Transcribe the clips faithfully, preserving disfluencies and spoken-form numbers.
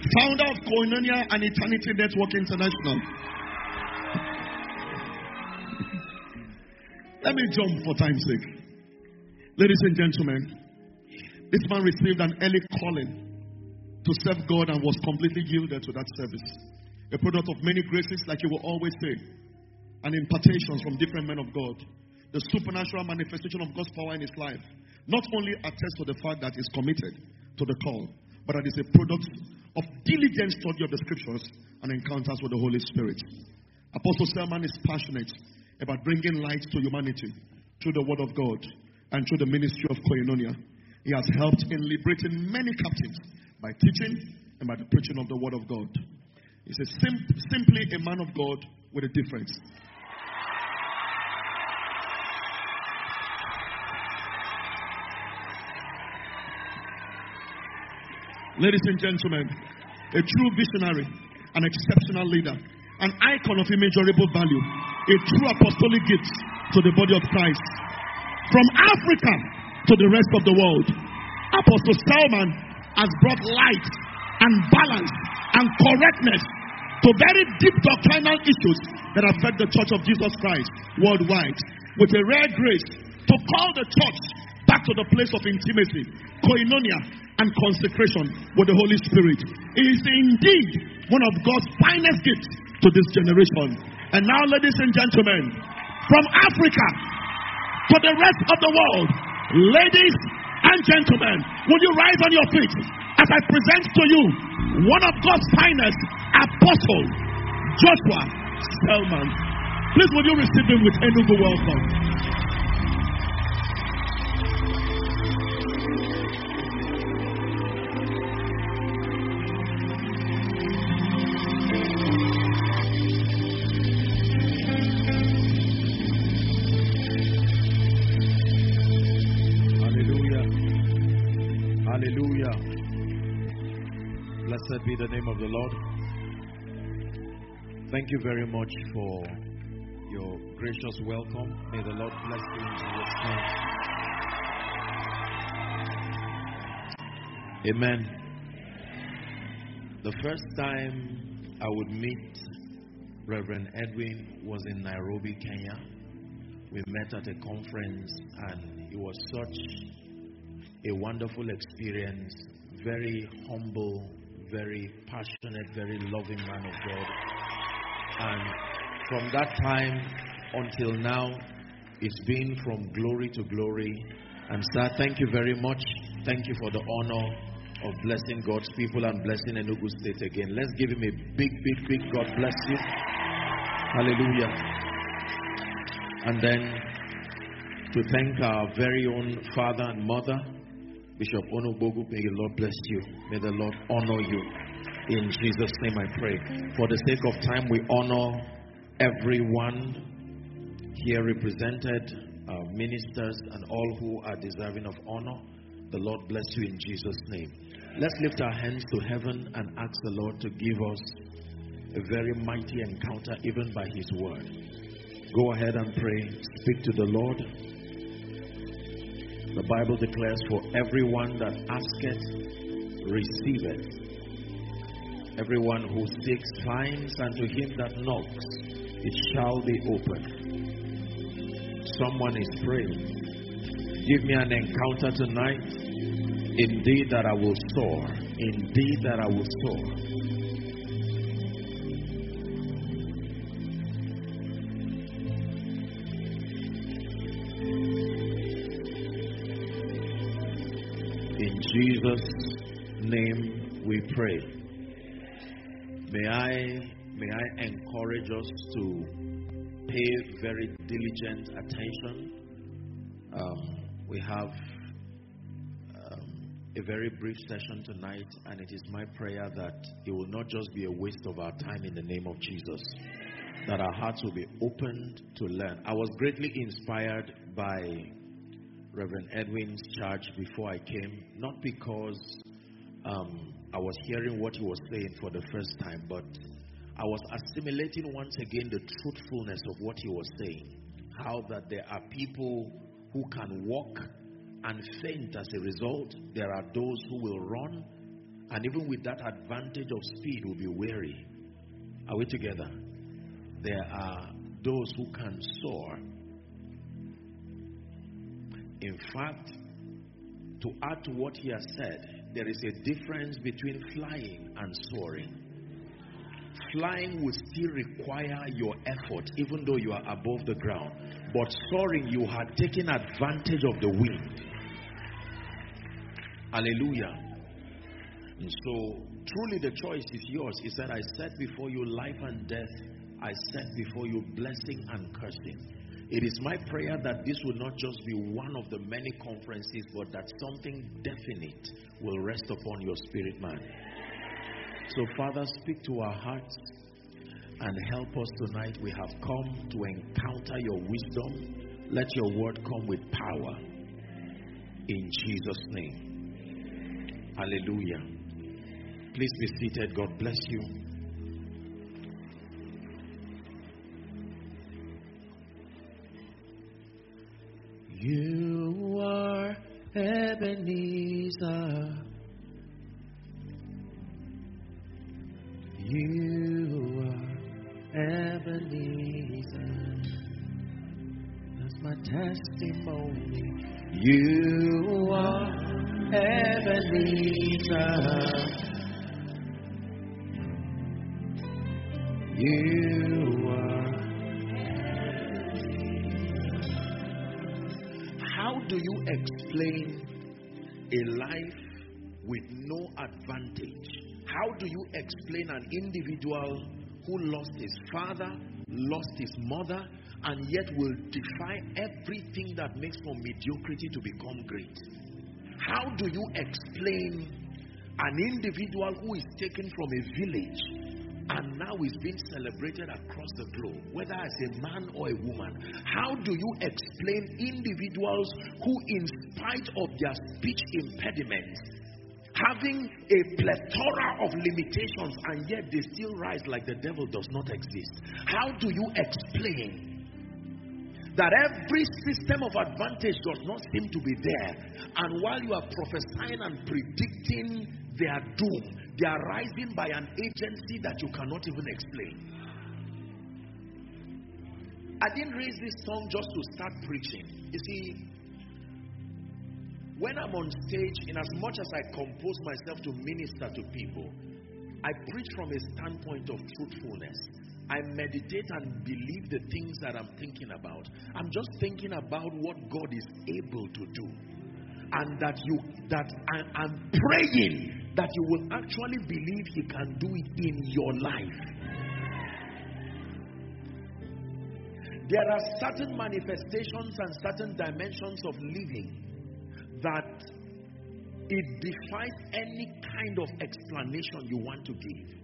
founder of Koinonia and Eternity Network International. Let me jump for time's sake. Ladies and gentlemen, this man received an early calling to serve God and was completely yielded to that service. A product of many graces, like you will always say, and impartations from different men of God. The supernatural manifestation of God's power in his life not only attests to the fact that he's committed to the call, but that it's a product of diligent study of the scriptures and encounters with the Holy Spirit. Apostle Selman is passionate about bringing light to humanity through the word of God and through the ministry of Koinonia. He has helped in liberating many captives by teaching and by the preaching of the word of God. He's a sim- simply a man of God with a difference. Ladies and gentlemen, a true visionary, an exceptional leader, an icon of immeasurable value, a true apostolic gift to the body of Christ. From Africa to the rest of the world, Apostle Selman has brought light and balance and correctness to very deep doctrinal issues that affect the Church of Jesus Christ worldwide, with a rare grace to call the church back to the place of intimacy, koinonia, and consecration with the Holy Spirit. He is indeed one of God's finest gifts to this generation. And now, ladies and gentlemen, from Africa to the rest of the world, ladies and gentlemen, will you rise on your feet as I present to you one of God's finest, Apostle Joshua Selman. Please, will you receive him with Enugu welcome? Blessed be the name of the Lord. Thank you very much for your gracious welcome. May the Lord bless you in Jesus' name. Amen. The first time I would meet Reverend Edwin was in Nairobi, Kenya. We met at a conference and it was such a wonderful experience. Very humble, very passionate, very loving man of God. And from that time until now, it's been from glory to glory. And sir, thank you very much. Thank you for the honor of blessing God's people and blessing Enugu State again. Let's give him a big, big, big God bless you. Hallelujah. And then to thank our very own father and mother, Bishop Onogbogu, may the Lord bless you. May the Lord honor you. In Jesus' name I pray. For the sake of time, we honor everyone here represented, uh, ministers and all who are deserving of honor. The Lord bless you in Jesus' name. Let's lift our hands to heaven and ask the Lord to give us a very mighty encounter even by His word. Go ahead and pray. Speak to the Lord. The Bible declares, for everyone that asketh, receiveth. Everyone who seeks finds, and to him that knocks, it shall be opened. Someone is praying. Give me an encounter tonight. Indeed that I will soar. Indeed that I will soar. In Jesus' name we pray. May I, may I encourage us to pay very diligent attention. Um, we have um, a very brief session tonight, and it is my prayer that it will not just be a waste of our time in the name of Jesus, that our hearts will be opened to learn. I was greatly inspired by Reverend Edwin's charge before I came, not because um, I was hearing what he was saying for the first time, but I was assimilating once again the truthfulness of what he was saying. How that there are people who can walk and faint as a result. There are those who will run And even with that advantage of speed, will be weary. Are we together? There are those who can soar. In fact, to add to what he has said, there is a difference between flying and soaring. Flying will still require your effort, even though you are above the ground. But soaring, you had taken advantage of the wind. Hallelujah. And so, truly the choice is yours. He said, I set before you life and death. I set before you blessing and cursing. It is my prayer that this will not just be one of the many conferences, but that something definite will rest upon your spirit, man. So, Father, speak to our hearts and help us tonight. We have come to encounter your wisdom. Let your word come with power. In Jesus' name. Hallelujah. Please be seated. God bless you. You are Ebenezer. You are Ebenezer. That's my testimony. You are Ebenezer. You are. How do you explain a life with no advantage? How do you explain an individual who lost his father, lost his mother, and yet will defy everything that makes for mediocrity to become great? How do you explain an individual who is taken from a village and now is being celebrated across the globe, whether as a man or a woman? How do you explain individuals who, in spite of their speech impediments, having a plethora of limitations, and yet they still rise like the devil does not exist? How do you explain that every system of advantage does not seem to be there, and while you are prophesying and predicting their doom, they are rising by an agency that you cannot even explain? I didn't raise this song just to start preaching. You see, when I'm on stage, in as much as I compose myself to minister to people, I preach from a standpoint of truthfulness. I meditate and believe the things that I'm thinking about. I'm just thinking about what God is able to do, and that you that I, I'm praying that you will actually believe He can do it in your life. There are certain manifestations and certain dimensions of living that it defies any kind of explanation you want to give.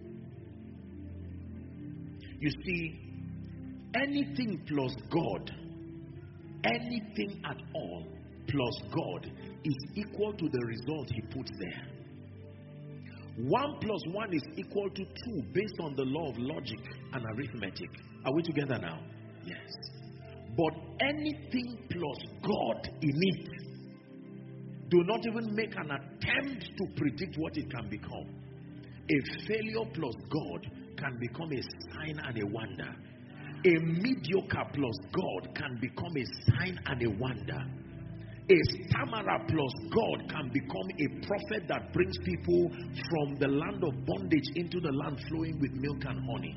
You see, anything plus God, anything at all plus God is equal to the result He puts there. One plus one is equal to two based on the law of logic and arithmetic. Are we together now? Yes. But anything plus God in it, do not even make an attempt to predict what it can become. A failure plus God can become a sign and a wonder. A mediocre plus God can become a sign and a wonder. A stammerer plus God can become a prophet that brings people from the land of bondage into the land flowing with milk and honey.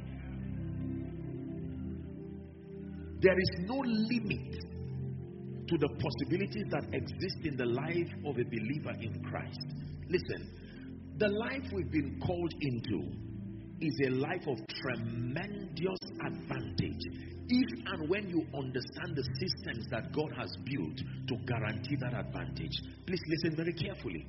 There is no limit to the possibilities that exist in the life of a believer in Christ. Listen, the life we've been called into is a life of tremendous advantage if and when you understand the systems that God has built to guarantee that advantage. Please listen very carefully.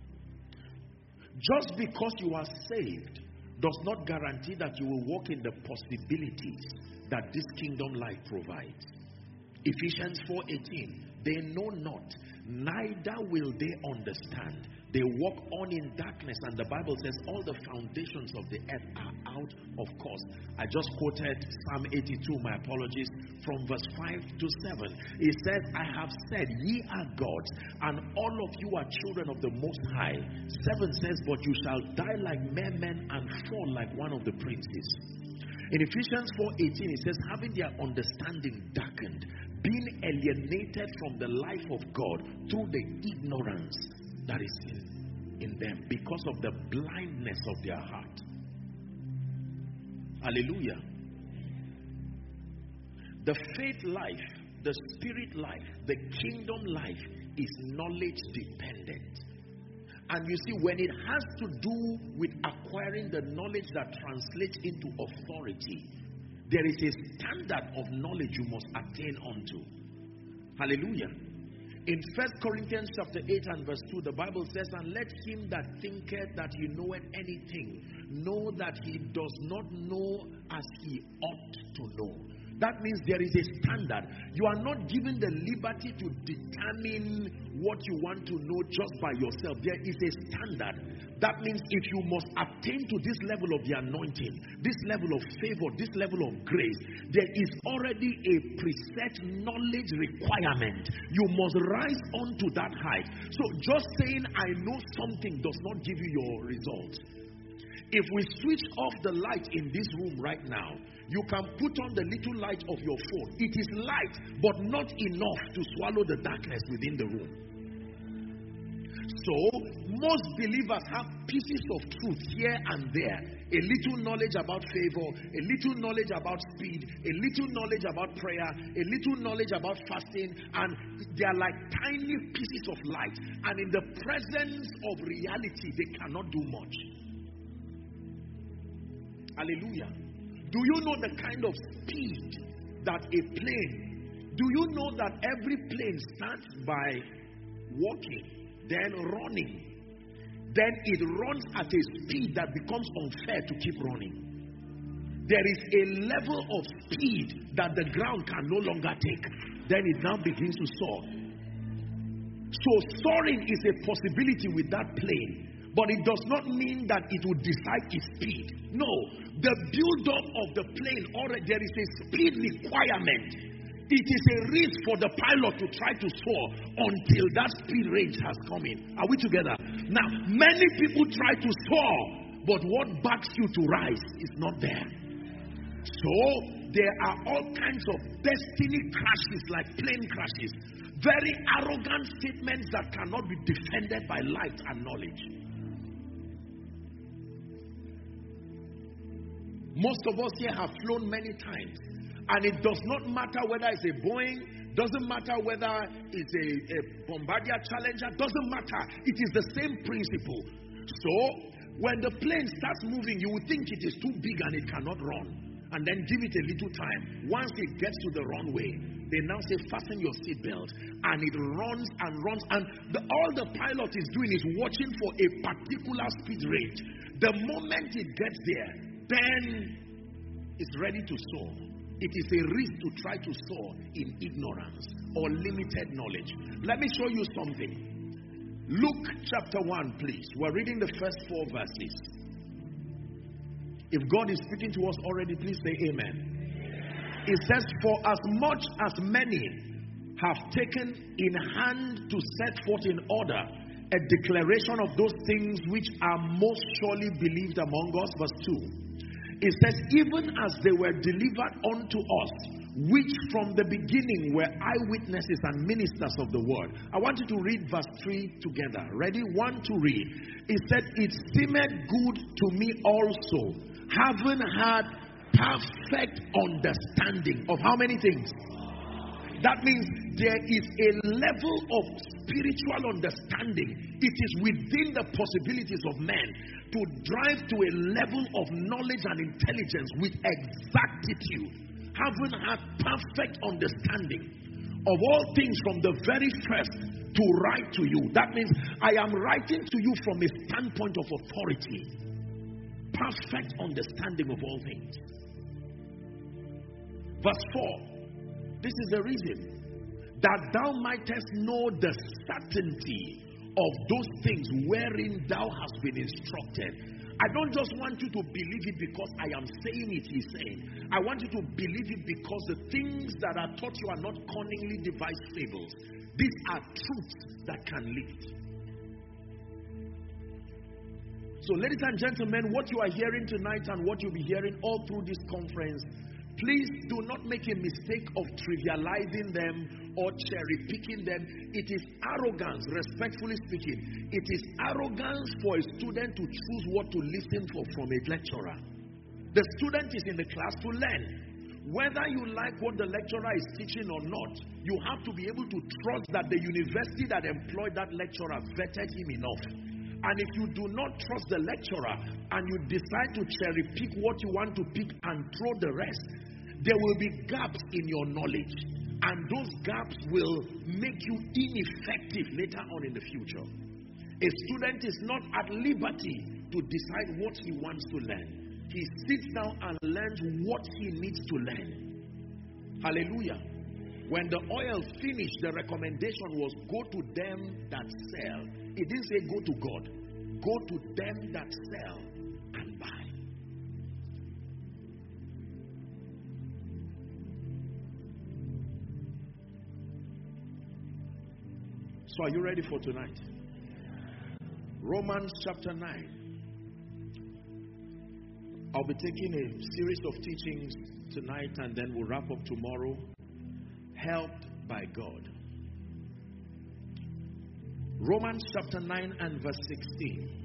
Just because you are saved does not guarantee that you will walk in the possibilities that this kingdom life provides. Ephesians four eighteen, they know not neither will they understand. They walk on in darkness, and the Bible says all the foundations of the earth are out of course. I just quoted Psalm eighty-two, my apologies, from verse five to seven. It says, I have said, ye are gods, and all of you are children of the Most High. seven says, but you shall die like mere men and fall like one of the princes. In Ephesians four eighteen, it says, having their understanding darkened, being alienated from the life of God through the ignorance that is in, in them, because of the blindness of their heart. Hallelujah. The faith life, the spirit life, the kingdom life is knowledge dependent. And you see, when it has to do with acquiring the knowledge that translates into authority, there is a standard of knowledge you must attain unto. Hallelujah. In First Corinthians chapter eight and verse two, the Bible says, and let him that thinketh that he knoweth anything know that he does not know as he ought to know. That means there is a standard. You are not given the liberty to determine what you want to know just by yourself. There is a standard. That means if you must attain to this level of the anointing, this level of favor, this level of grace, there is already a preset knowledge requirement. You must rise onto that height. So just saying I know something does not give you your result. If we switch off the light in this room right now, you can put on the little light of your phone. It is light, but not enough to swallow the darkness within the room. So, most believers have pieces of truth here and there. A little knowledge about favor, a little knowledge about speed, a little knowledge about prayer, a little knowledge about fasting, and they are like tiny pieces of light. And in the presence of reality, they cannot do much. Hallelujah. Do you know the kind of speed that a plane, do you know that every plane starts by walking, then running, then it runs at a speed that becomes unfair to keep running. There is a level of speed that the ground can no longer take. Then it now begins to soar. So soaring is a possibility with that plane. But it does not mean that it will decide its speed. No, the build-up of the plane, already there is a speed requirement. It is a risk for the pilot to try to soar until that speed range has come in. Are we together? Now, many people try to soar, but what backs you to rise is not there. So, there are all kinds of destiny crashes, like plane crashes. Very arrogant statements that cannot be defended by light and knowledge. Most of us here have flown many times, and it does not matter whether it's a Boeing, doesn't matter whether it's a, a Bombardier Challenger, doesn't matter. It is the same principle. So, when the plane starts moving, you would think it is too big and it cannot run, and then give it a little time. Once it gets to the runway, they now say, fasten your seatbelt, and it runs and runs, and the, all the pilot is doing is watching for a particular speed range. The moment it gets there, then it's ready to soar. It is a risk to try to soar in ignorance or limited knowledge. Let me show you something. Luke chapter one, please. We're reading the first four verses. If God is speaking to us already, please say amen. It says, for as much as many have taken in hand to set forth in order a declaration of those things which are most surely believed among us. Verse two. It says, even as they were delivered unto us, which from the beginning were eyewitnesses and ministers of the word. I want you to read verse three together. Ready? One to read. It said, it seemed good to me also, having had perfect understanding of how many things? That means there is a level of spiritual understanding. It is within the possibilities of man to drive to a level of knowledge and intelligence with exactitude, having had perfect understanding of all things from the very first to write to you. That means I am writing to you from a standpoint of authority. Perfect understanding of all things. Verse four. This is the reason. that thou mightest know the certainty of those things wherein thou hast been instructed. I don't just want you to believe it because I am saying it, he's saying. I want you to believe it because the things that are taught you are not cunningly devised fables. These are truths that can lift. So ladies and gentlemen, what you are hearing tonight and what you'll be hearing all through this conference, please do not make a mistake of trivializing them or cherry picking them. It is arrogance, respectfully speaking. It is arrogance for a student to choose what to listen for from a lecturer. The student is in the class to learn. Whether you like what the lecturer is teaching or not, you have to be able to trust that the university that employed that lecturer vetted him enough. And if you do not trust the lecturer and you decide to cherry pick what you want to pick and throw the rest, there will be gaps in your knowledge. And those gaps will make you ineffective later on in the future. A student is not at liberty to decide what he wants to learn. He sits down and learns what he needs to learn. Hallelujah. When the oil finished, the recommendation was go to them that sell. It didn't say go to God. Go to them that sell and buy. So are you ready for tonight? Romans chapter nine. I'll be taking a series of teachings tonight and then we'll wrap up tomorrow. Helped by God. Romans chapter nine and verse sixteen.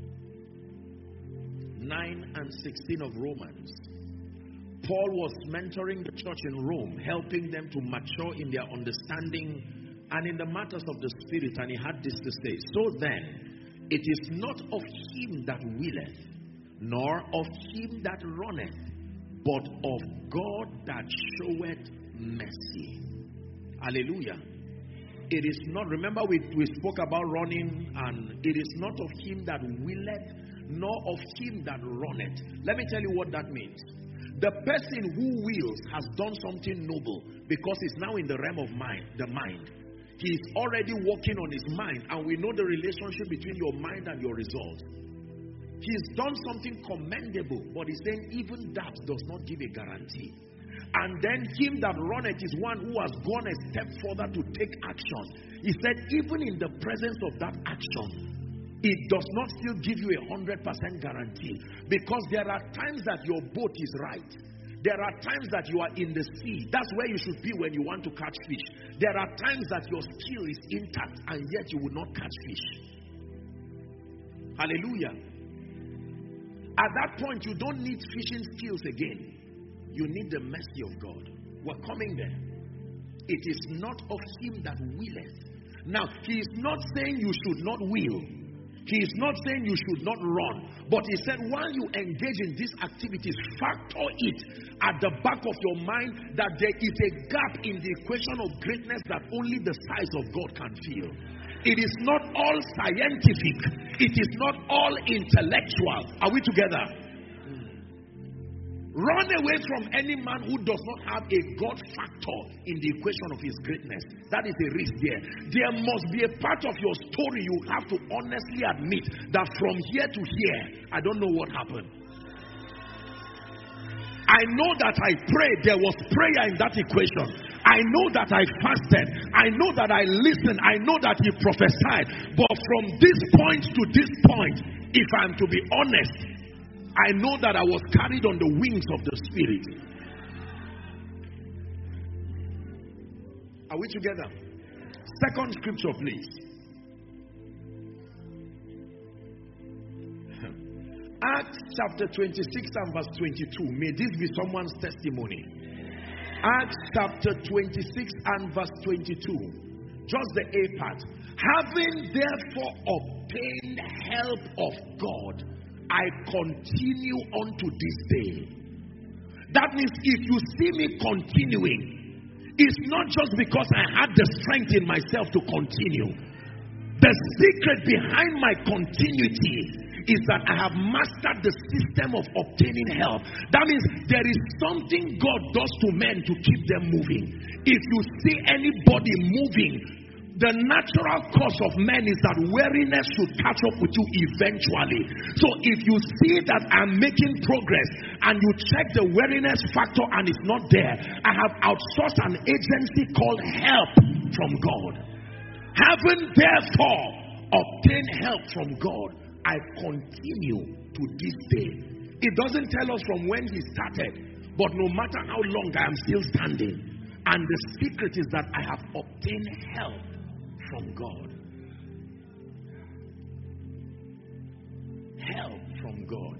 nine and sixteen of Romans. Paul was mentoring the church in Rome, helping them to mature in their understanding and in the matters of the Spirit. And he had this to say: so then, it is not of him that willeth, nor of him that runneth, but of God that showeth mercy. Hallelujah. It is not, remember we, we spoke about running, and it is not of him that willeth, nor of him that runneth. Let me tell you what that means. The person who wills has done something noble because he's now in the realm of mind, the mind. He's already working on his mind, and we know the relationship between your mind and your results. He's done something commendable, but he's saying even that does not give a guarantee. And then him that runneth is one who has gone a step further to take action. He said even in the presence of that action, it does not still give you a hundred percent guarantee, because there are times that your boat is right. There are times that you are in the sea. That's where you should be when you want to catch fish. There are times that your skill is intact and yet you will not catch fish. Hallelujah. At that point, you don't need fishing skills again. You need the mercy of God. We're coming there. It is not of him that willeth. Now, he is not saying you should not will. He is not saying you should not run. But he said while you engage in these activities, factor it at the back of your mind that there is a gap in the equation of greatness that only the size of God can fill. It is not all scientific. It is not all intellectual. Are we together? Run away from any man who does not have a God factor in the equation of his greatness. That is a risk there. There must be a part of your story you have to honestly admit that from here to here, I don't know what happened. I know that I prayed. There was prayer in that equation. I know that I fasted. I know that I listened. I know that he prophesied. But from this point to this point, if I'm to be honest, I know that I was carried on the wings of the Spirit. Are we together? Second scripture, please. Acts chapter twenty-six and verse twenty-two. May this be someone's testimony. Acts chapter twenty-six and verse twenty-two. Just the A part. Having therefore obtained help of God, I continue unto this day. That means if you see me continuing, it's not just because I had the strength in myself to continue. The secret behind my continuity is that I have mastered the system of obtaining help. That means there is something God does to men to keep them moving. If you see anybody moving, the natural course of men is that weariness should catch up with you eventually. So if you see that I'm making progress and you check the weariness factor and it's not there, I have outsourced an agency called help from God. Having therefore obtained help from God, I continue to this day. It doesn't tell us from when he started, but no matter how long, I am still standing. And the secret is that I have obtained help from God. Help from God.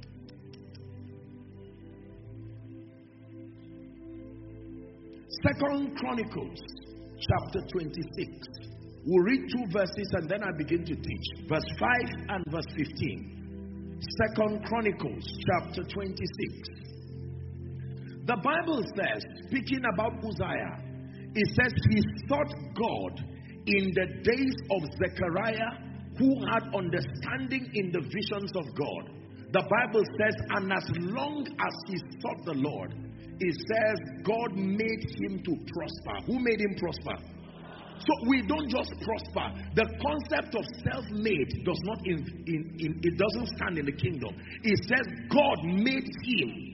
Second Chronicles chapter twenty-six. We'll read two verses and then I begin to teach. Verse five and verse fifteen. Second Chronicles chapter twenty-six. The Bible says, speaking about Uzziah, it says he sought God in the days of Zechariah, who had understanding in the visions of God. The Bible says, and as long as he sought the Lord, it says God made him to prosper. Who made him prosper? So we don't just prosper. The concept of self-made does not in, in, in it doesn't stand in the kingdom. It says God made him.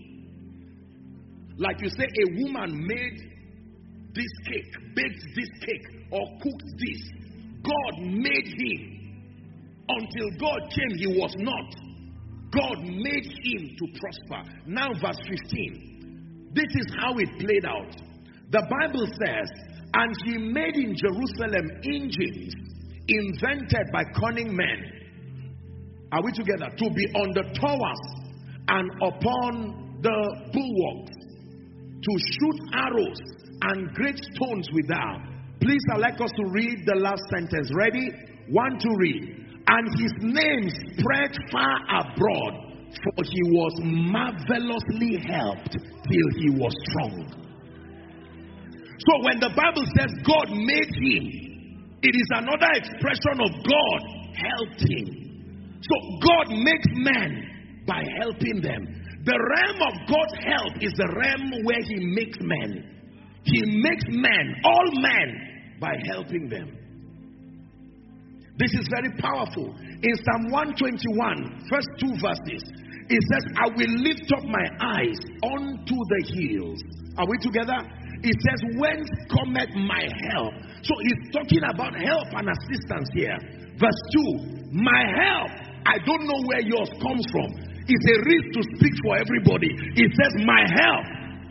Like you say, a woman made this cake, baked this cake, or cooked this. God made him. Until God came, he was not. God made him to prosper. Now verse fifteen. This is how it played out. The Bible says, and he made in Jerusalem engines invented by cunning men. Are we together? To be on the towers and upon the bulwarks, to shoot arrows and great stones without. Please, I'd like us to read the last sentence. Ready? One to read. And his name spread far abroad, for he was marvelously helped till he was strong. So when the Bible says God made him, it is another expression of God helped him. So God makes men by helping them. The realm of God's help is the realm where he makes men. He makes men, all men, by helping them. This is very powerful. In Psalm one twenty-one, first two verses, it says, I will lift up my eyes unto the hills. Are we together? It says, whence cometh my help? So he's talking about help and assistance here. Verse two, my help, I don't know where yours comes from. It's a risk to speak for everybody. It says, my help.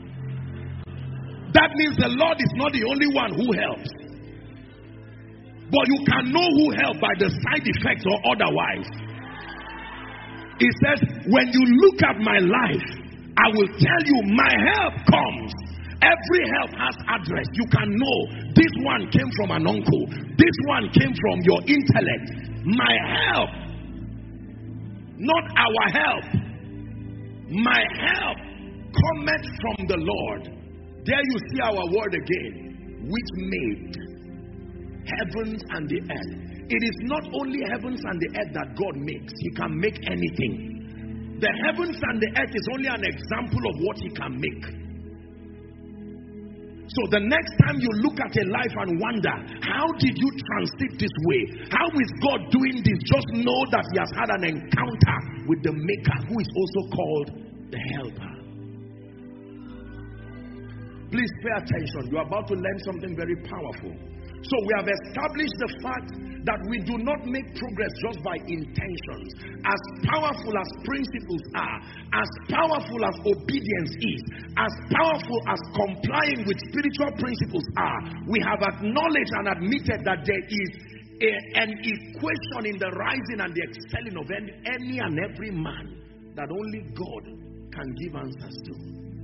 That means the Lord is not the only one who helps. But you can know who helps by the side effects or otherwise. It says, when you look at my life, I will tell you my help comes. Every help has address. You can know this one came from an uncle. This one came from your intellect. My help. Not our help. My help cometh from the Lord. There you see our word again. Which made heavens and the earth. It is not only heavens and the earth that God makes. He can make anything. The heavens and the earth is only an example of what he can make. So the next time you look at a life and wonder, how did you transit this way? How is God doing this? Just know that he has had an encounter with the maker, who is also called the helper. Please pay attention. You are about to learn something very powerful. So we have established the fact that we do not make progress just by intentions. As powerful as principles are, as powerful as obedience is, as powerful as complying with spiritual principles are, we have acknowledged and admitted that there is a, an equation in the rising and the excelling of any, any and every man that only God can give answers to.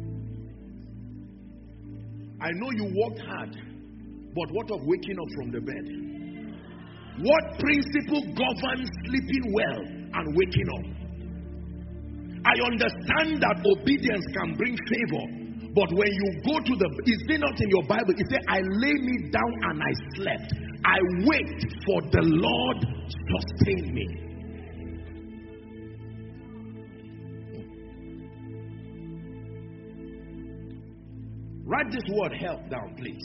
I know you worked hard. But what of waking up from the bed? What principle governs sleeping well and waking up? I understand that obedience can bring favor. But when you go to the, is it not in your Bible? It says, I lay me down and I slept. I waked, for the Lord sustained me. Write this word help down, please.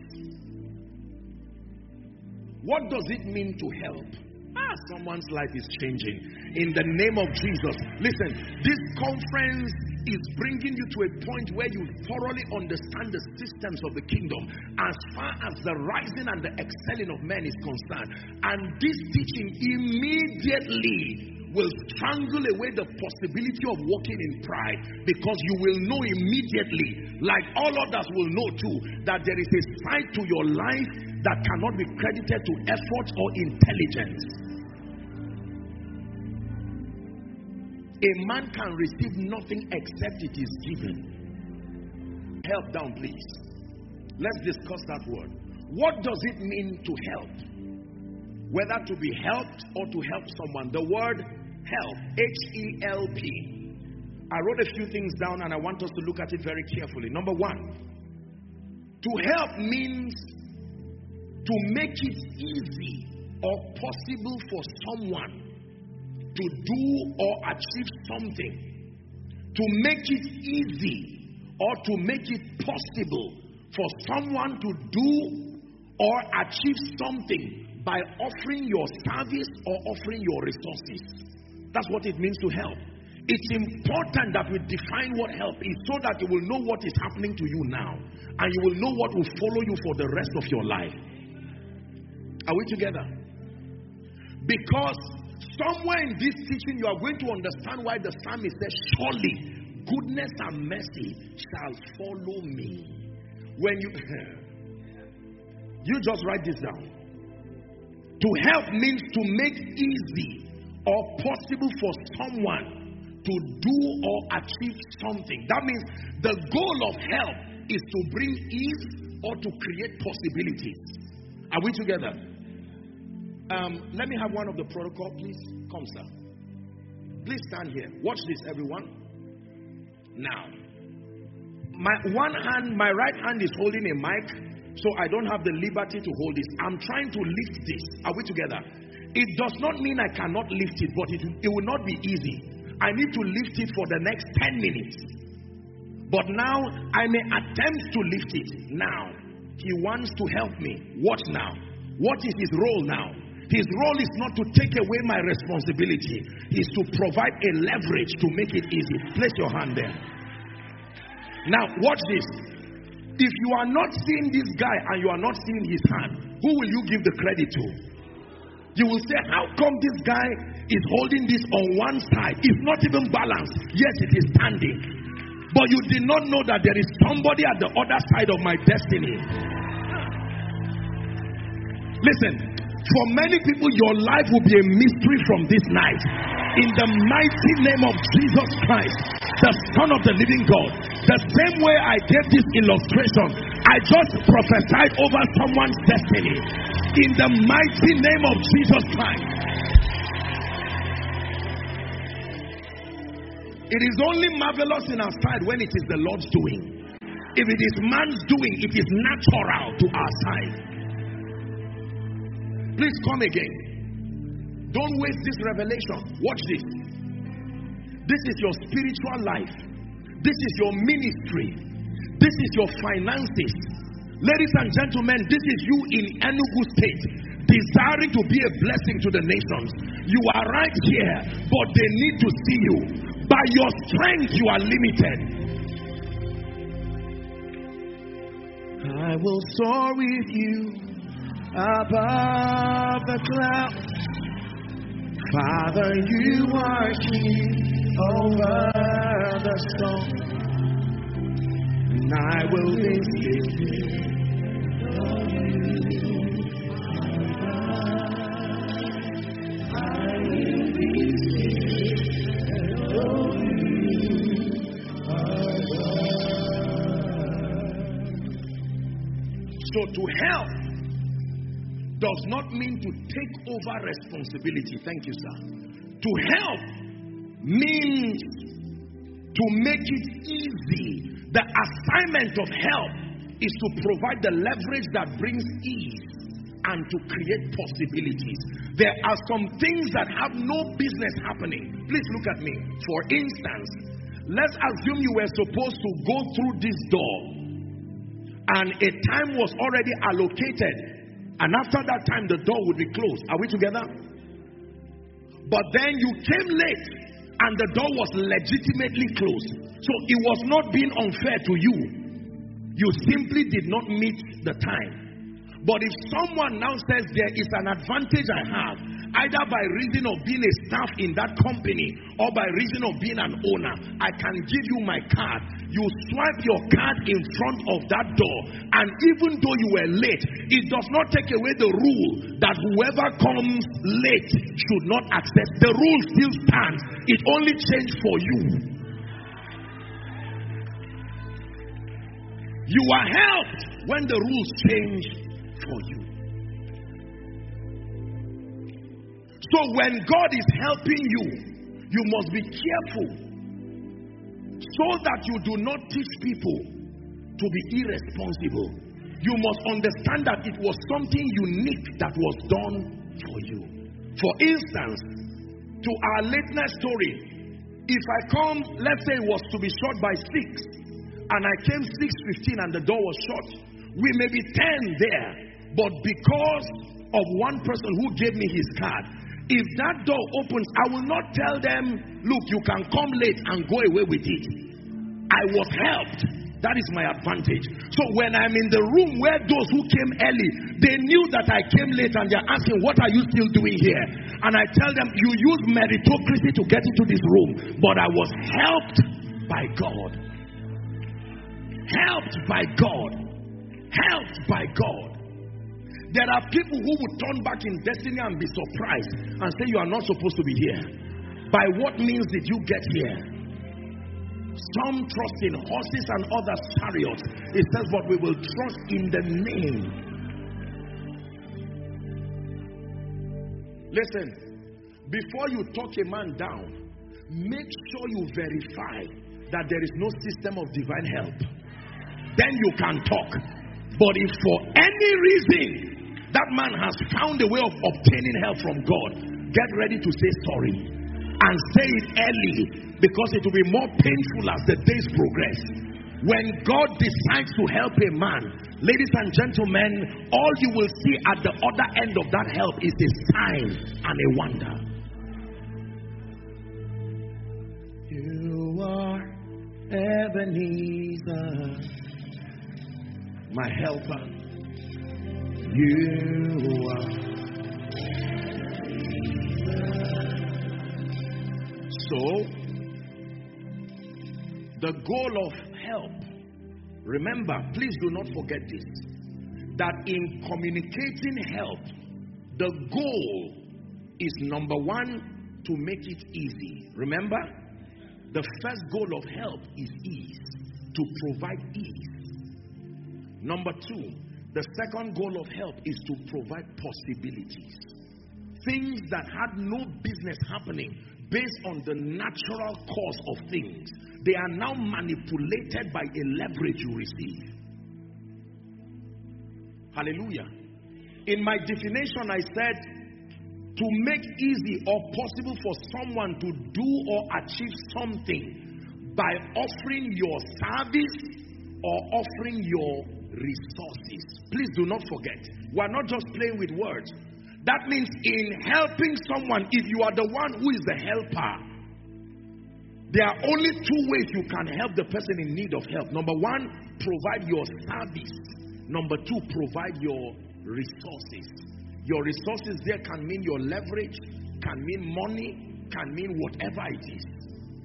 What does it mean to help? Ah, someone's life is changing. In the name of Jesus. Listen, this conference is bringing you to a point where you thoroughly understand the systems of the kingdom as far as the rising and the excelling of men is concerned. And this teaching immediately will strangle away the possibility of walking in pride, because you will know immediately, like all others will know too, that there is a side to your life that cannot be credited to effort or intelligence. A man can receive nothing except it is given. Help down, please. Let's discuss that word. What does it mean to help? Whether to be helped or to help someone. The word help, H E L P. I wrote a few things down and I want us to look at it very carefully. Number one, to help means to make it easy or possible for someone to do or achieve something. To make it easy or to make it possible for someone to do or achieve something by offering your service or offering your resources. That's what it means to help. It's important that we define what help is, so that you will know what is happening to you now, and you will know what will follow you for the rest of your life. Are we together? Because somewhere in this teaching you are going to understand why the psalmist says, surely goodness and mercy shall follow me. When you you just write this down. To help means to make easy or possible for someone to do or achieve something. That means the goal of help is to bring ease or to create possibilities. Are we together? Um, let me have one of the protocol, please. Come, sir. Please stand here. Watch this, everyone. Now, my one hand, my right hand is holding a mic, so I don't have the liberty to hold this. I'm trying to lift this. Are we together? It does not mean I cannot lift it, but it, it will not be easy. I need to lift it for the next ten minutes. But now, I may attempt to lift it. Now, he wants to help me. What now? What is his role now? His role is not to take away my responsibility. He is to provide a leverage to make it easy. Place your hand there. Now, watch this. If you are not seeing this guy and you are not seeing his hand, who will you give the credit to? You will say, how come this guy is holding this on one side? It's not even balanced. Yes, it is standing. But you did not know that there is somebody at the other side of my destiny. Listen. For many people, your life will be a mystery from this night. In the mighty name of Jesus Christ, the Son of the living God. The same way I gave this illustration, I just prophesied over someone's destiny. In the mighty name of Jesus Christ. It is only marvelous in our sight when it is the Lord's doing. If it is man's doing, it is natural to our side. Please come again. Don't waste this revelation. Watch this. This is your spiritual life. This is your ministry. This is your finances. Ladies and gentlemen, this is you in Enugu State, desiring to be a blessing to the nations. You are right here, but they need to see you. By your strength, you are limited. I will soar with you above the clouds. Father, you are king over the storm, and I will be still. I will be still. So to help does not mean to take over responsibility. Thank you, sir. To help means to make it easy. The assignment of help is to provide the leverage that brings ease and to create possibilities. There are some things that have no business happening. Please look at me. For instance, let's assume you were supposed to go through this door and a time was already allocated, and after that time the door would be closed. Are we together? But then you came late and the door was legitimately closed. So it was not being unfair to you. You simply did not meet the time. But if someone now says there is an advantage I have, either by reason of being a staff in that company or by reason of being an owner, I can give you my card. You swipe your card in front of that door, and even though you were late, it does not take away the rule that whoever comes late should not access. The rule still stands. It only changed for you. You are helped when the rules change for you. So when God is helping you, you must be careful so that you do not teach people to be irresponsible. You must understand that it was something unique that was done for you. For instance, to our lateness story, if I come, let's say it was to be shot by six, and I came six fifteen and the door was shut, we may be ten there, but because of one person who gave me his card, if that door opens, I will not tell them, look, you can come late and go away with it. I was helped. That is my advantage. So when I'm in the room where those who came early, they knew that I came late and they're asking, what are you still doing here? And I tell them, you use meritocracy to get into this room, but I was helped by God. Helped by God. Helped by God. There are people who would turn back in destiny and be surprised and say, you are not supposed to be here. By what means did you get here? Some trust in horses and others chariots. It says, but we will trust in the name. Listen, before you talk a man down, make sure you verify that there is no system of divine help. Then you can talk. But if for any reason that man has found a way of obtaining help from God, get ready to say sorry. And say it early, because it will be more painful as the days progress. When God decides to help a man, ladies and gentlemen, all you will see at the other end of that help is a sign and a wonder. You are Ebenezer, my helper. You are. So, the goal of help, remember, please do not forget this, that in communicating help, the goal is number one, to make it easy. Remember, the first goal of help is ease, to provide ease. Number two, the second goal of help is to provide possibilities. Things that had no business happening based on the natural course of things, they are now manipulated by a leverage you receive. Hallelujah. In my definition, I said to make easy or possible for someone to do or achieve something by offering your service or offering your resources. Please do not forget, we are not just playing with words. That means in helping someone, if you are the one who is the helper, there are only two ways you can help the person in need of help. Number one, provide your service. Number two, provide your resources. Your resources there can mean your leverage, can mean money, can mean whatever it is.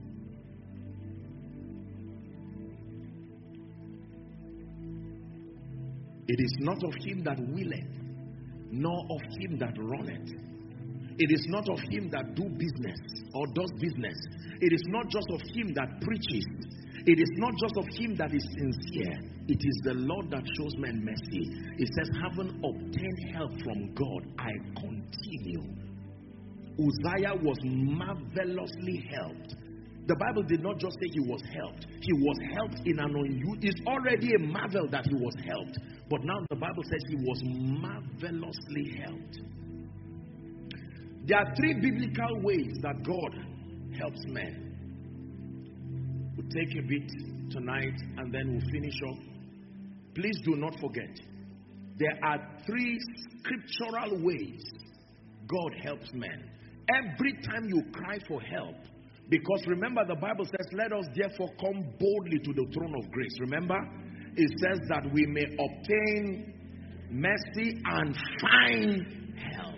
It is not of him that willeth, nor of him that runneth. It is not of him that do business or does business. It is not just of him that preaches. It is not just of him that is sincere. It is the Lord that shows men mercy. It says, having obtained help from God, I continue. Uzziah was marvelously helped. The Bible did not just say he was helped. He was helped in an unusual. It's already a marvel that he was helped. But now the Bible says he was marvelously helped. There are three biblical ways that God helps men. We'll take a bit tonight and then we'll finish up Please do not forget, there are three scriptural ways God helps men. Every time you cry for help, because remember the Bible says, let us therefore come boldly to the throne of grace. Remember, it says that we may obtain mercy and find help.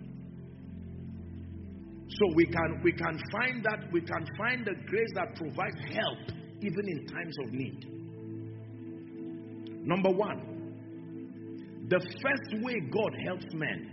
So we can we can find that we can find the grace that provides help even in times of need. Number one, the first way God helps men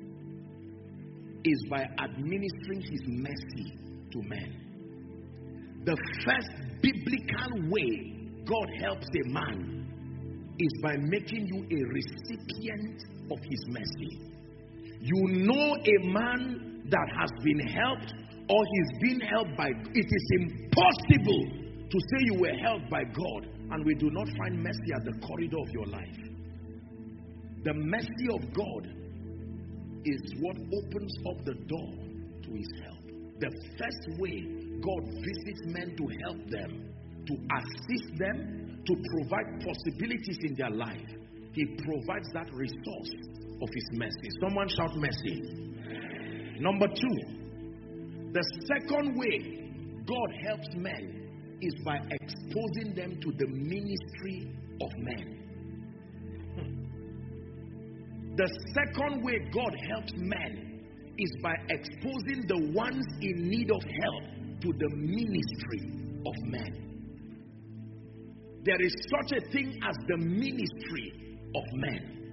is by administering his mercy to men. The first biblical way God helps a man is by making you a recipient of his mercy. You know a man that has been helped or he's been helped by God. It is impossible to say you were helped by God and we do not find mercy at the corridor of your life. The mercy of God is what opens up the door to his help. The first way God visits men to help them, to assist them, to provide possibilities in their life, he provides that resource of his mercy. Someone shout mercy. Number two, the second way God helps men is by exposing them to the ministry of men. The second way God helps men is by exposing the ones in need of help to the ministry of men. There is such a thing as the ministry of men.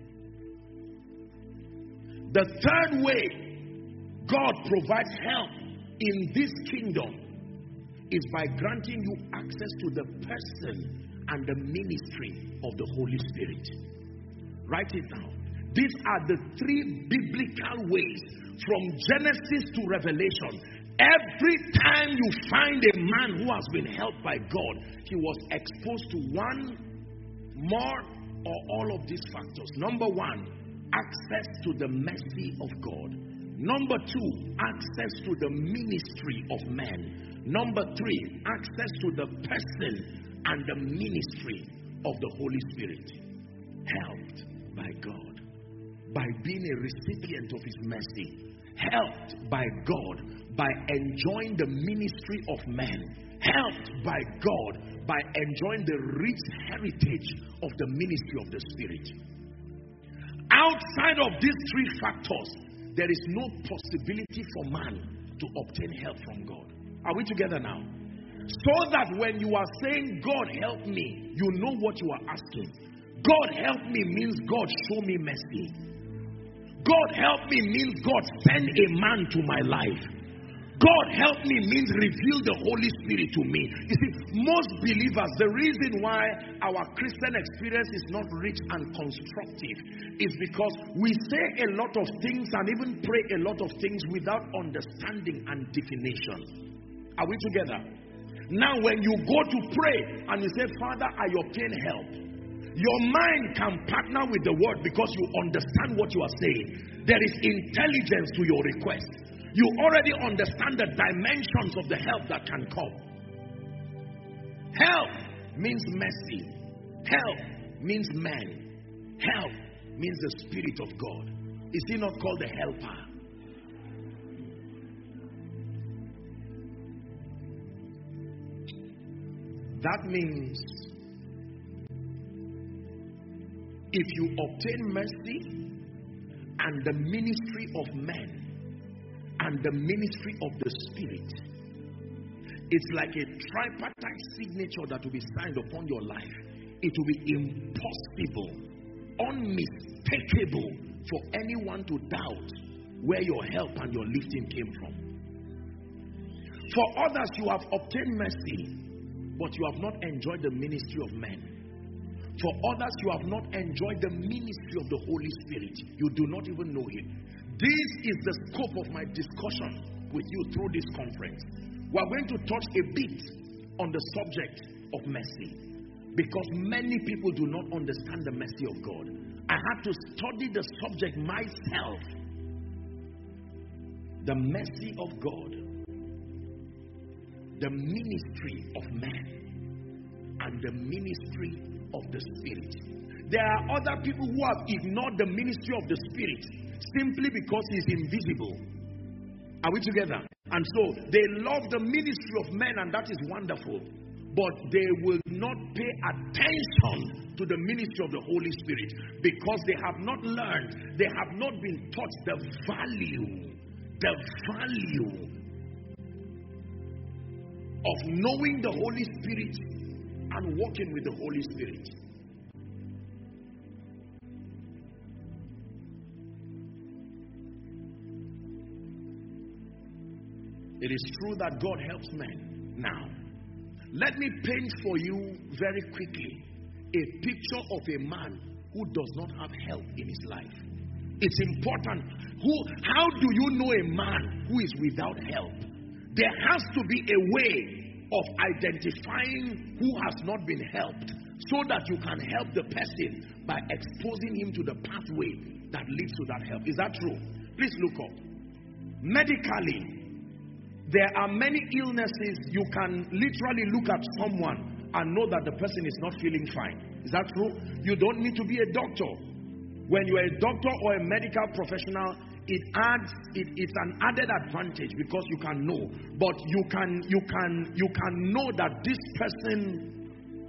The third way God provides help in this kingdom is by granting you access to the person and the ministry of the Holy Spirit. Write it down. These are the three biblical ways from Genesis to Revelation. Every time you find a man who has been helped by God, he was exposed to one, more, or all of these factors. Number one, access to the mercy of God. Number two, access to the ministry of men. Number three, access to the person and the ministry of the Holy Spirit. Helped by God. By being a recipient of his mercy, helped by God, by enjoying the ministry of men, helped by God, by enjoying the rich heritage of the ministry of the Spirit. Outside of these three factors, there is no possibility for man to obtain help from God. Are we together now? So that when you are saying, God help me, you know what you are asking. God help me means God show me mercy. God help me means God send a man to my life. God help me means reveal the Holy Spirit to me. You see, most believers, the reason why our Christian experience is not rich and constructive is because we say a lot of things and even pray a lot of things without understanding and definition. Are we together? Now when you go to pray and you say, Father, I obtain help, your mind can partner with the word because you understand what you are saying. There is intelligence to your request. You already understand the dimensions of the help that can come. Help means mercy. Help means man. Help means the Spirit of God. Is he not called the helper? That means if you obtain mercy and the ministry of men and the ministry of the Spirit, it's like a tripartite signature that will be signed upon your life. It will be impossible, unmistakable for anyone to doubt where your help and your lifting came from. For others, you have obtained mercy, but you have not enjoyed the ministry of men. For others, you have not enjoyed the ministry of the Holy Spirit. You do not even know him. This is the scope of my discussion with you through this conference. We are going to touch a bit on the subject of mercy, because many people do not understand the mercy of God. I had to study the subject myself. The mercy of God, the ministry of man, and the ministry of the Spirit. There are other people who have ignored the ministry of the Spirit simply because he's invisible. Are we together? And so they love the ministry of men, and that is wonderful. But they will not pay attention to the ministry of the Holy Spirit because they have not learned, they have not been taught the value, the value of knowing the Holy Spirit and walking with the Holy Spirit. It is true that God helps men. Now, let me paint for you very quickly a picture of a man who does not have help in his life. It's important. Who, how do you know a man who is without help? There has to be a way of identifying who has not been helped so that you can help the person by exposing him to the pathway that leads to that help. Is that true? Please look up. Medically, there are many illnesses. You can literally look at someone and know that the person is not feeling fine. Is that true? You don't need to be a doctor. When you are a doctor or a medical professional, it adds it, it's an added advantage because you can know. But you can you can you can know that this person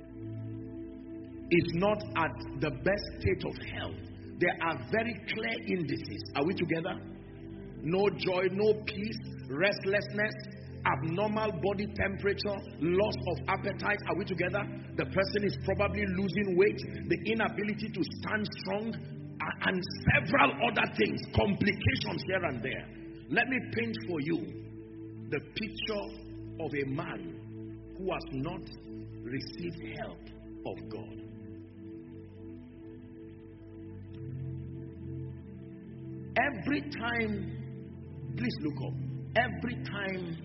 is not at the best state of health. There are very clear indices. Are we together? No joy, no peace, restlessness, abnormal body temperature, loss of appetite. Are we together? The person is probably losing weight, the inability to stand strong, and several other things, complications here and there. Let me paint for you the picture of a man who has not received help of God. Every time, please look up, every time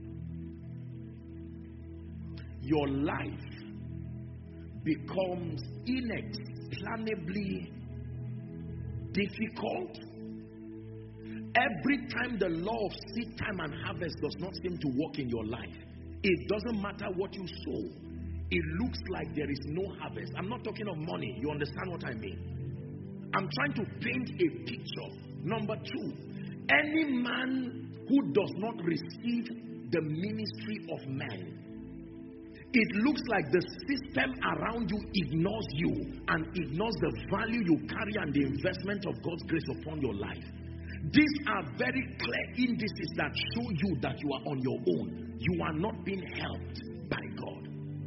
your life becomes inexplicably difficult, every time the law of seed time and harvest does not seem to work in your life, it doesn't matter what you sow, it looks like there is no harvest. I'm not talking of money. You understand what I mean? I'm trying to paint a picture. Number two, any man who does not receive the ministry of men, it looks like the system around you ignores you and ignores the value you carry and the investment of God's grace upon your life. These are very clear indices that show you that you are on your own. You are not being helped by God.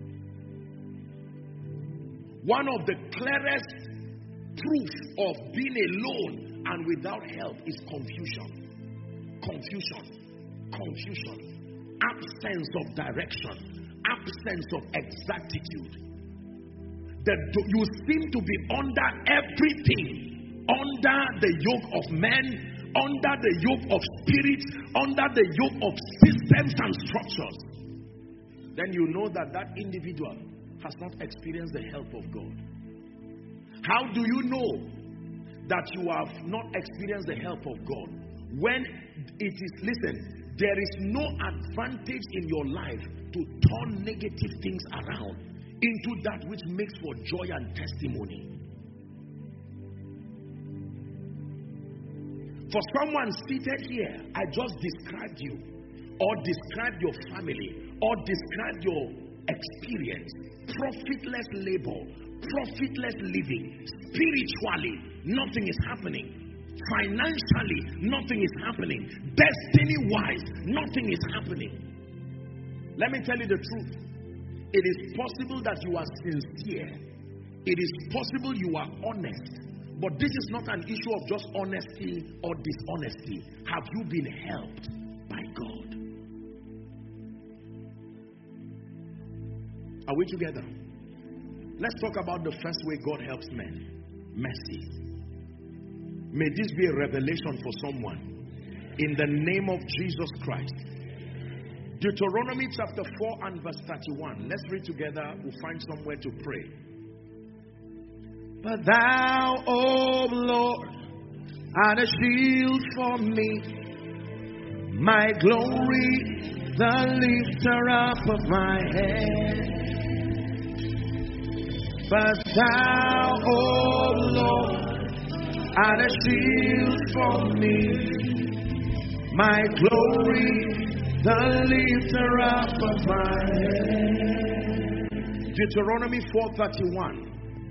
One of the clearest proofs of being alone and without help is confusion. Confusion. Confusion. Absence of direction. Absence of exactitude. That you seem to be under everything, under the yoke of men, under the yoke of spirits, under the yoke of systems and structures. Then you know that that individual has not experienced the help of God. How do you know that you have not experienced the help of God? When it is, listen, there is no advantage in your life to turn negative things around into that which makes for joy and testimony. For someone seated here, I just described you, or described your family, or described your experience. Profitless labor, profitless living. Spiritually, nothing is happening. Financially, nothing is happening. Destiny-wise, nothing is happening. Let me tell you the truth. It is possible that you are sincere. It is possible you are honest. But this is not an issue of just honesty or dishonesty. Have you been helped by God? Are we together? Let's talk about the first way God helps men. Mercy. May this be a revelation for someone. In the name of Jesus Christ. Deuteronomy chapter four and verse thirty-one. Let's read together. We'll find somewhere to pray. But thou, O Lord, art a shield for me, my glory, the lifter up of my head. But thou, O Lord, art a shield for me, my glory, the lifter up of my head. Deuteronomy four thirty-one.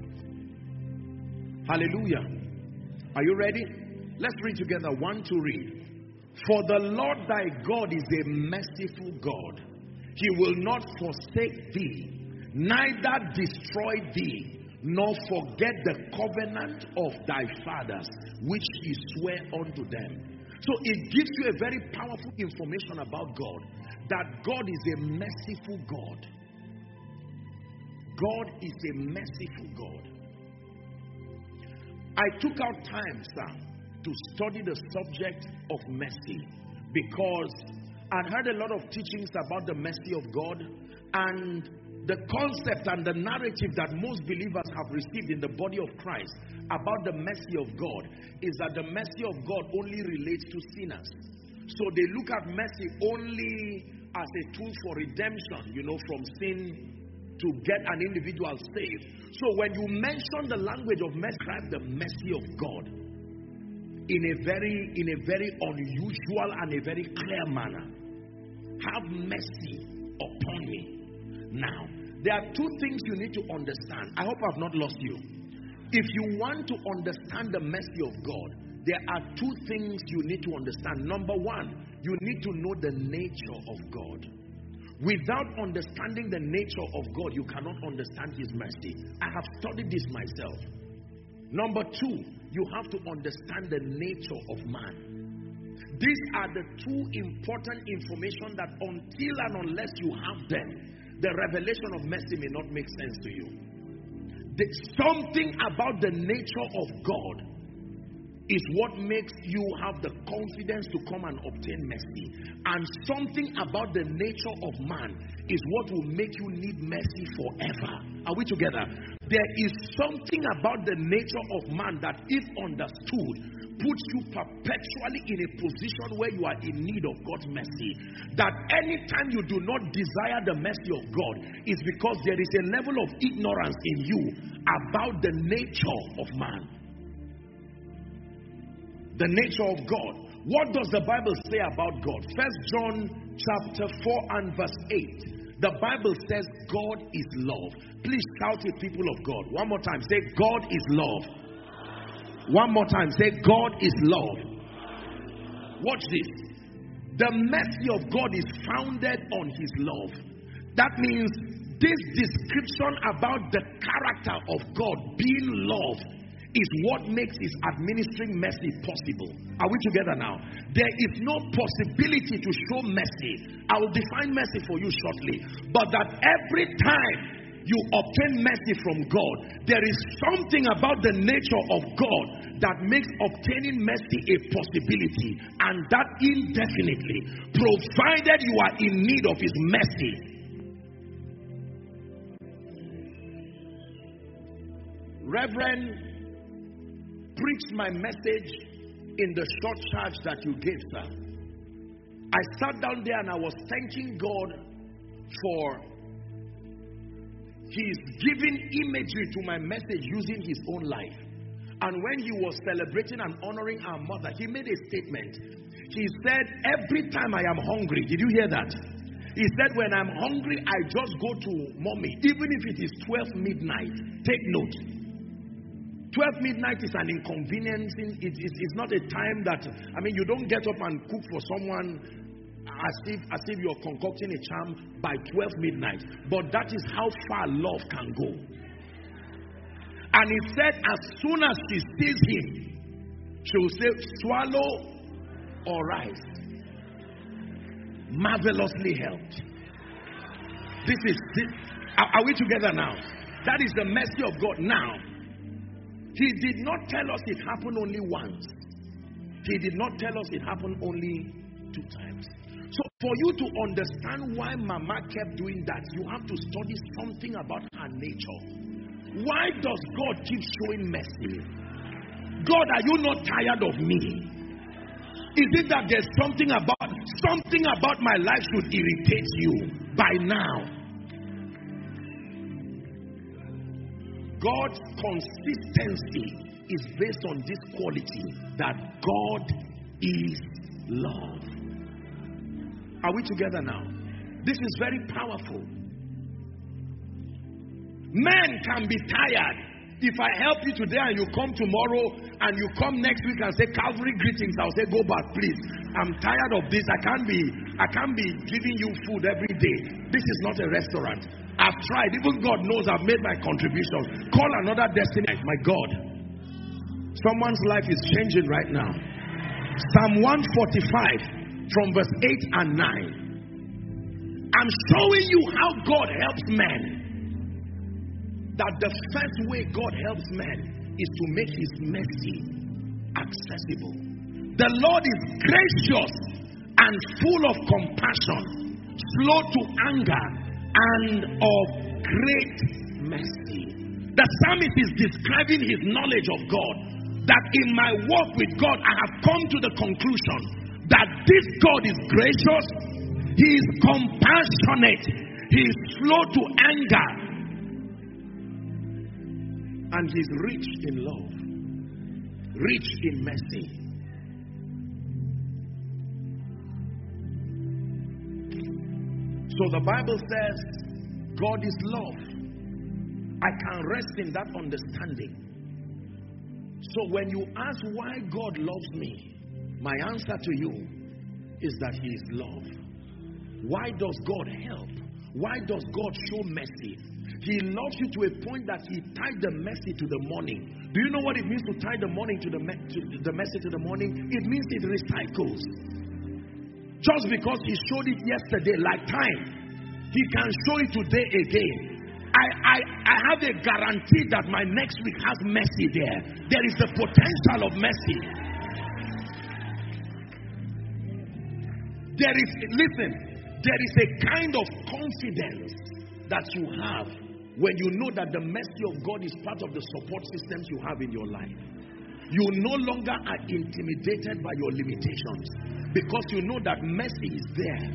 Hallelujah. Are you ready? Let's read together. One to read. For the Lord thy God is a merciful God. He will not forsake thee, neither destroy thee, nor forget the covenant of thy fathers, which he sware unto them. So it gives you a very powerful information about God, that God is a merciful God. God is a merciful God. I took out time, sir, to study the subject of mercy, because I'd heard a lot of teachings about the mercy of God, and the concept and the narrative that most believers have received in the body of Christ about the mercy of God is that the mercy of God only relates to sinners. So they look at mercy only as a tool for redemption, you know, from sin to get an individual saved. So when you mention the language of mercy, describe the mercy of God in a very, in a very unusual and a very clear manner. Have mercy upon me. Now, there are two things you need to understand. I hope I've not lost you. If you want to understand the mercy of God, there are two things you need to understand. Number one, you need to know the nature of God. Without understanding the nature of God, you cannot understand his mercy. I have studied this myself. Number two, you have to understand the nature of man. These are the two important information that until and unless you have them, the revelation of mercy may not make sense to you. The, something about the nature of God is what makes you have the confidence to come and obtain mercy. And something about the nature of man is what will make you need mercy forever. Are we together? There is something about the nature of man that, if understood, puts you perpetually in a position where you are in need of God's mercy. That anytime you do not desire the mercy of God is because there is a level of ignorance in you about the nature of man. The nature of God. What does the Bible say about God? First John chapter four and verse eight. The Bible says God is love. Please shout it, people of God. One more time. Say, God is love. One more time. Say, God is love. Watch this. The mercy of God is founded on his love. That means this description about the character of God being love is what makes his administering mercy possible. Are we together now? There is no possibility to show mercy. I will define mercy for you shortly. But that every time you obtain mercy from God, there is something about the nature of God that makes obtaining mercy a possibility, and that indefinitely, provided you are in need of his mercy. Reverend preached my message in the short charge that you gave, sir. I sat down there and I was thanking God for his giving imagery to my message using his own life. And when he was celebrating and honoring our mother, he made a statement. He said, every time I am hungry, did you hear that? He said, when I'm hungry, I just go to mommy, even if it is twelve midnight. Take note. twelve midnight is an inconvenience. It, it, it's not a time that, I mean, you don't get up and cook for someone as if, as if you're concocting a charm by twelve midnight. But that is how far love can go. And he said, as soon as she sees him, she will say, swallow or rise. Marvelously helped. This is, this, are, are we together now? That is the mercy of God. Now, he did not tell us it happened only once. He did not tell us it happened only two times. So for you to understand why Mama kept doing that, you have to study something about her nature. Why does God keep showing mercy? God, are you not tired of me? Is it that there's something about something about my life should irritate you by now? God's consistency is based on this quality, that God is love. Are we together now? This is very powerful. Men can be tired. If I help you today and you come tomorrow and you come next week and say Calvary greetings, I'll say go back please. I'm tired of this. I can't be I can't be giving you food every day. This is not a restaurant. I've tried. Even God knows I've made my contribution. Call another destiny. My God. Someone's life is changing right now. Psalm one forty-five from verse eight and nine. I'm showing you how God helps men. That the first way God helps men is to make his mercy accessible. The Lord is gracious and full of compassion, slow to anger, and of great mercy. The psalmist is describing his knowledge of God. That in my walk with God, I have come to the conclusion that this God is gracious, he is compassionate, he is slow to anger, and he's rich in love, rich in mercy. So the Bible says God is love. I can rest in that understanding. So when you ask why God loves me, my answer to you is that he is love. Why does God help? Why does God show mercy? He loves you to a point that he tied the mercy to the morning. Do you know what it means to tie the morning to the, me to the mercy to the morning? It means it recycles. Just because he showed it yesterday, like time, he can show it today again. I, I, I have a guarantee that my next week has mercy there. There is the potential of mercy. There is, listen, there is a kind of confidence that you have when you know that the mercy of God is part of the support systems you have in your life. You no longer are intimidated by your limitations because you know that mercy is there.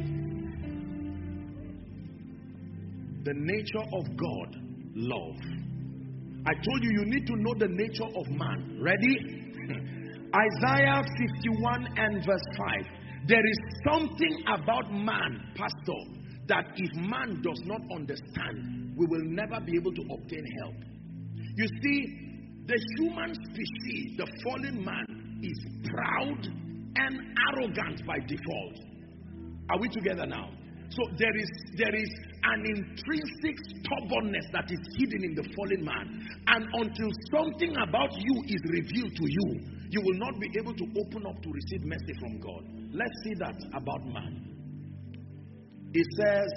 The nature of God, love. I told you, you need to know the nature of man. Ready? Isaiah fifty-one and verse five. There is something about man, pastor, that if man does not understand, we will never be able to obtain help. You see, the human species, the fallen man, is proud and arrogant by default. Are we together now? So there is there is an intrinsic stubbornness that is hidden in the fallen man. And until something about you is revealed to you, you will not be able to open up to receive mercy from God. Let's see that about man. It says,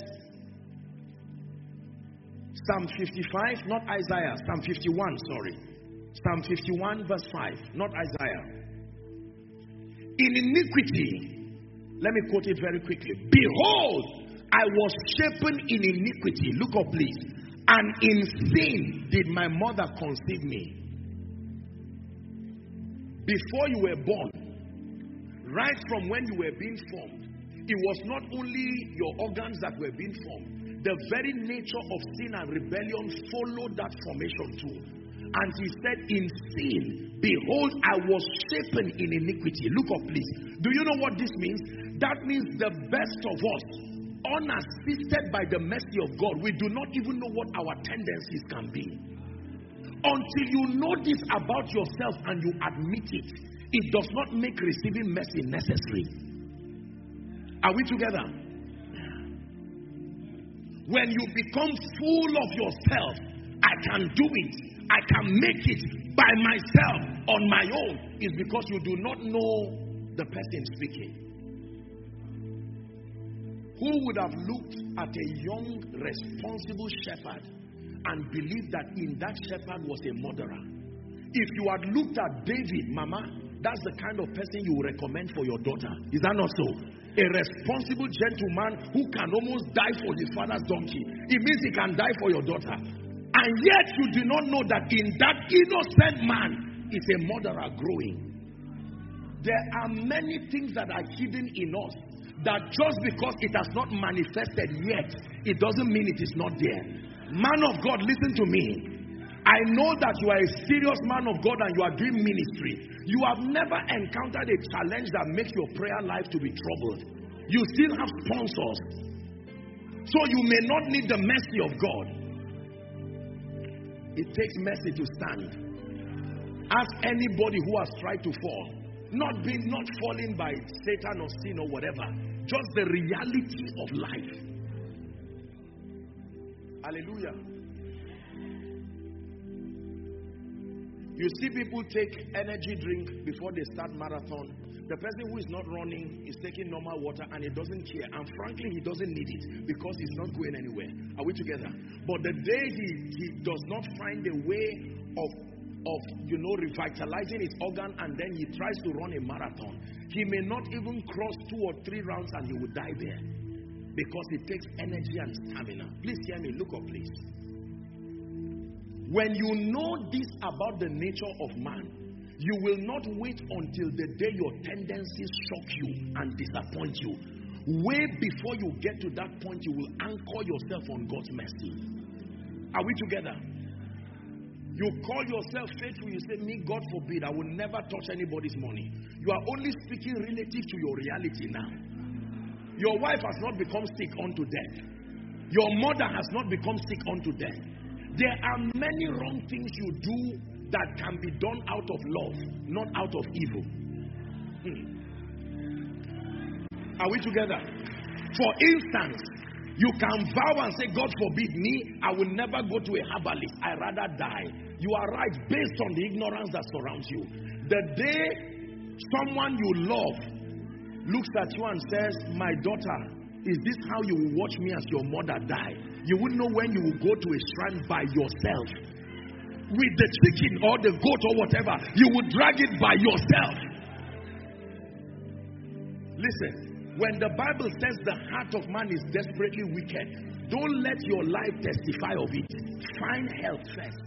Psalm fifty-five, not Isaiah, Psalm fifty-one, sorry. Psalm fifty-one verse five, not Isaiah. In iniquity, let me quote it very quickly. Behold, I was shapen in iniquity. Look up please. And in sin did my mother conceive me. Before you were born, right from when you were being formed, it was not only your organs that were being formed. The very nature of sin and rebellion followed that formation too. And he said, in sin, behold, I was shapen in iniquity. Look up please. Do you know what this means? That means the best of us, unassisted by the mercy of God, we do not even know what our tendencies can be. Until you know this about yourself and you admit it, it does not make receiving mercy necessary. Are we together? When you become full of yourself, I can do it, I can make it by myself on my own, is because you do not know the person speaking. Who would have looked at a young, responsible shepherd and believed that in that shepherd was a murderer? If you had looked at David, mama, that's the kind of person you would recommend for your daughter. Is that not so? A responsible gentleman who can almost die for his father's donkey. It means he can die for your daughter. And yet you do not know that in that innocent man is a murderer growing. There are many things that are hidden in us that just because it has not manifested yet, it doesn't mean it is not there. Man of God, listen to me. I know that you are a serious man of God and you are doing ministry. You have never encountered a challenge that makes your prayer life to be troubled. You still have sponsors. So you may not need the mercy of God. It takes mercy to stand. Ask anybody who has tried to fall. Not being, not falling by Satan or sin or whatever. Just the reality of life. Hallelujah. You see people take energy drink before they start marathon. The person who is not running is taking normal water and he doesn't care. And frankly, he doesn't need it because he's not going anywhere. Are we together? But the day he, he does not find a way of, of, you know, revitalizing his organ and then he tries to run a marathon, he may not even cross two or three rounds and he will die there. Because it takes energy and stamina. Please hear me. Look up, please. When you know this about the nature of man, you will not wait until the day your tendencies shock you and disappoint you. Way before you get to that point, you will anchor yourself on God's mercy. Are we together? You call yourself faithful, you say, me, God forbid, I will never touch anybody's money. You are only speaking relative to your reality now. Your wife has not become sick unto death. Your mother has not become sick unto death. There are many wrong things you do that can be done out of love, not out of evil. Hmm. Are we together? For instance, you can vow and say, God forbid me, I will never go to a herbalist. I rather die. You are right based on the ignorance that surrounds you. The day someone you love looks at you and says, my daughter, is this how you will watch me as your mother die? You wouldn't know when you will go to a shrine by yourself. With the chicken or the goat or whatever, you would drag it by yourself. Listen, when the Bible says the heart of man is desperately wicked, don't let your life testify of it. Find help first.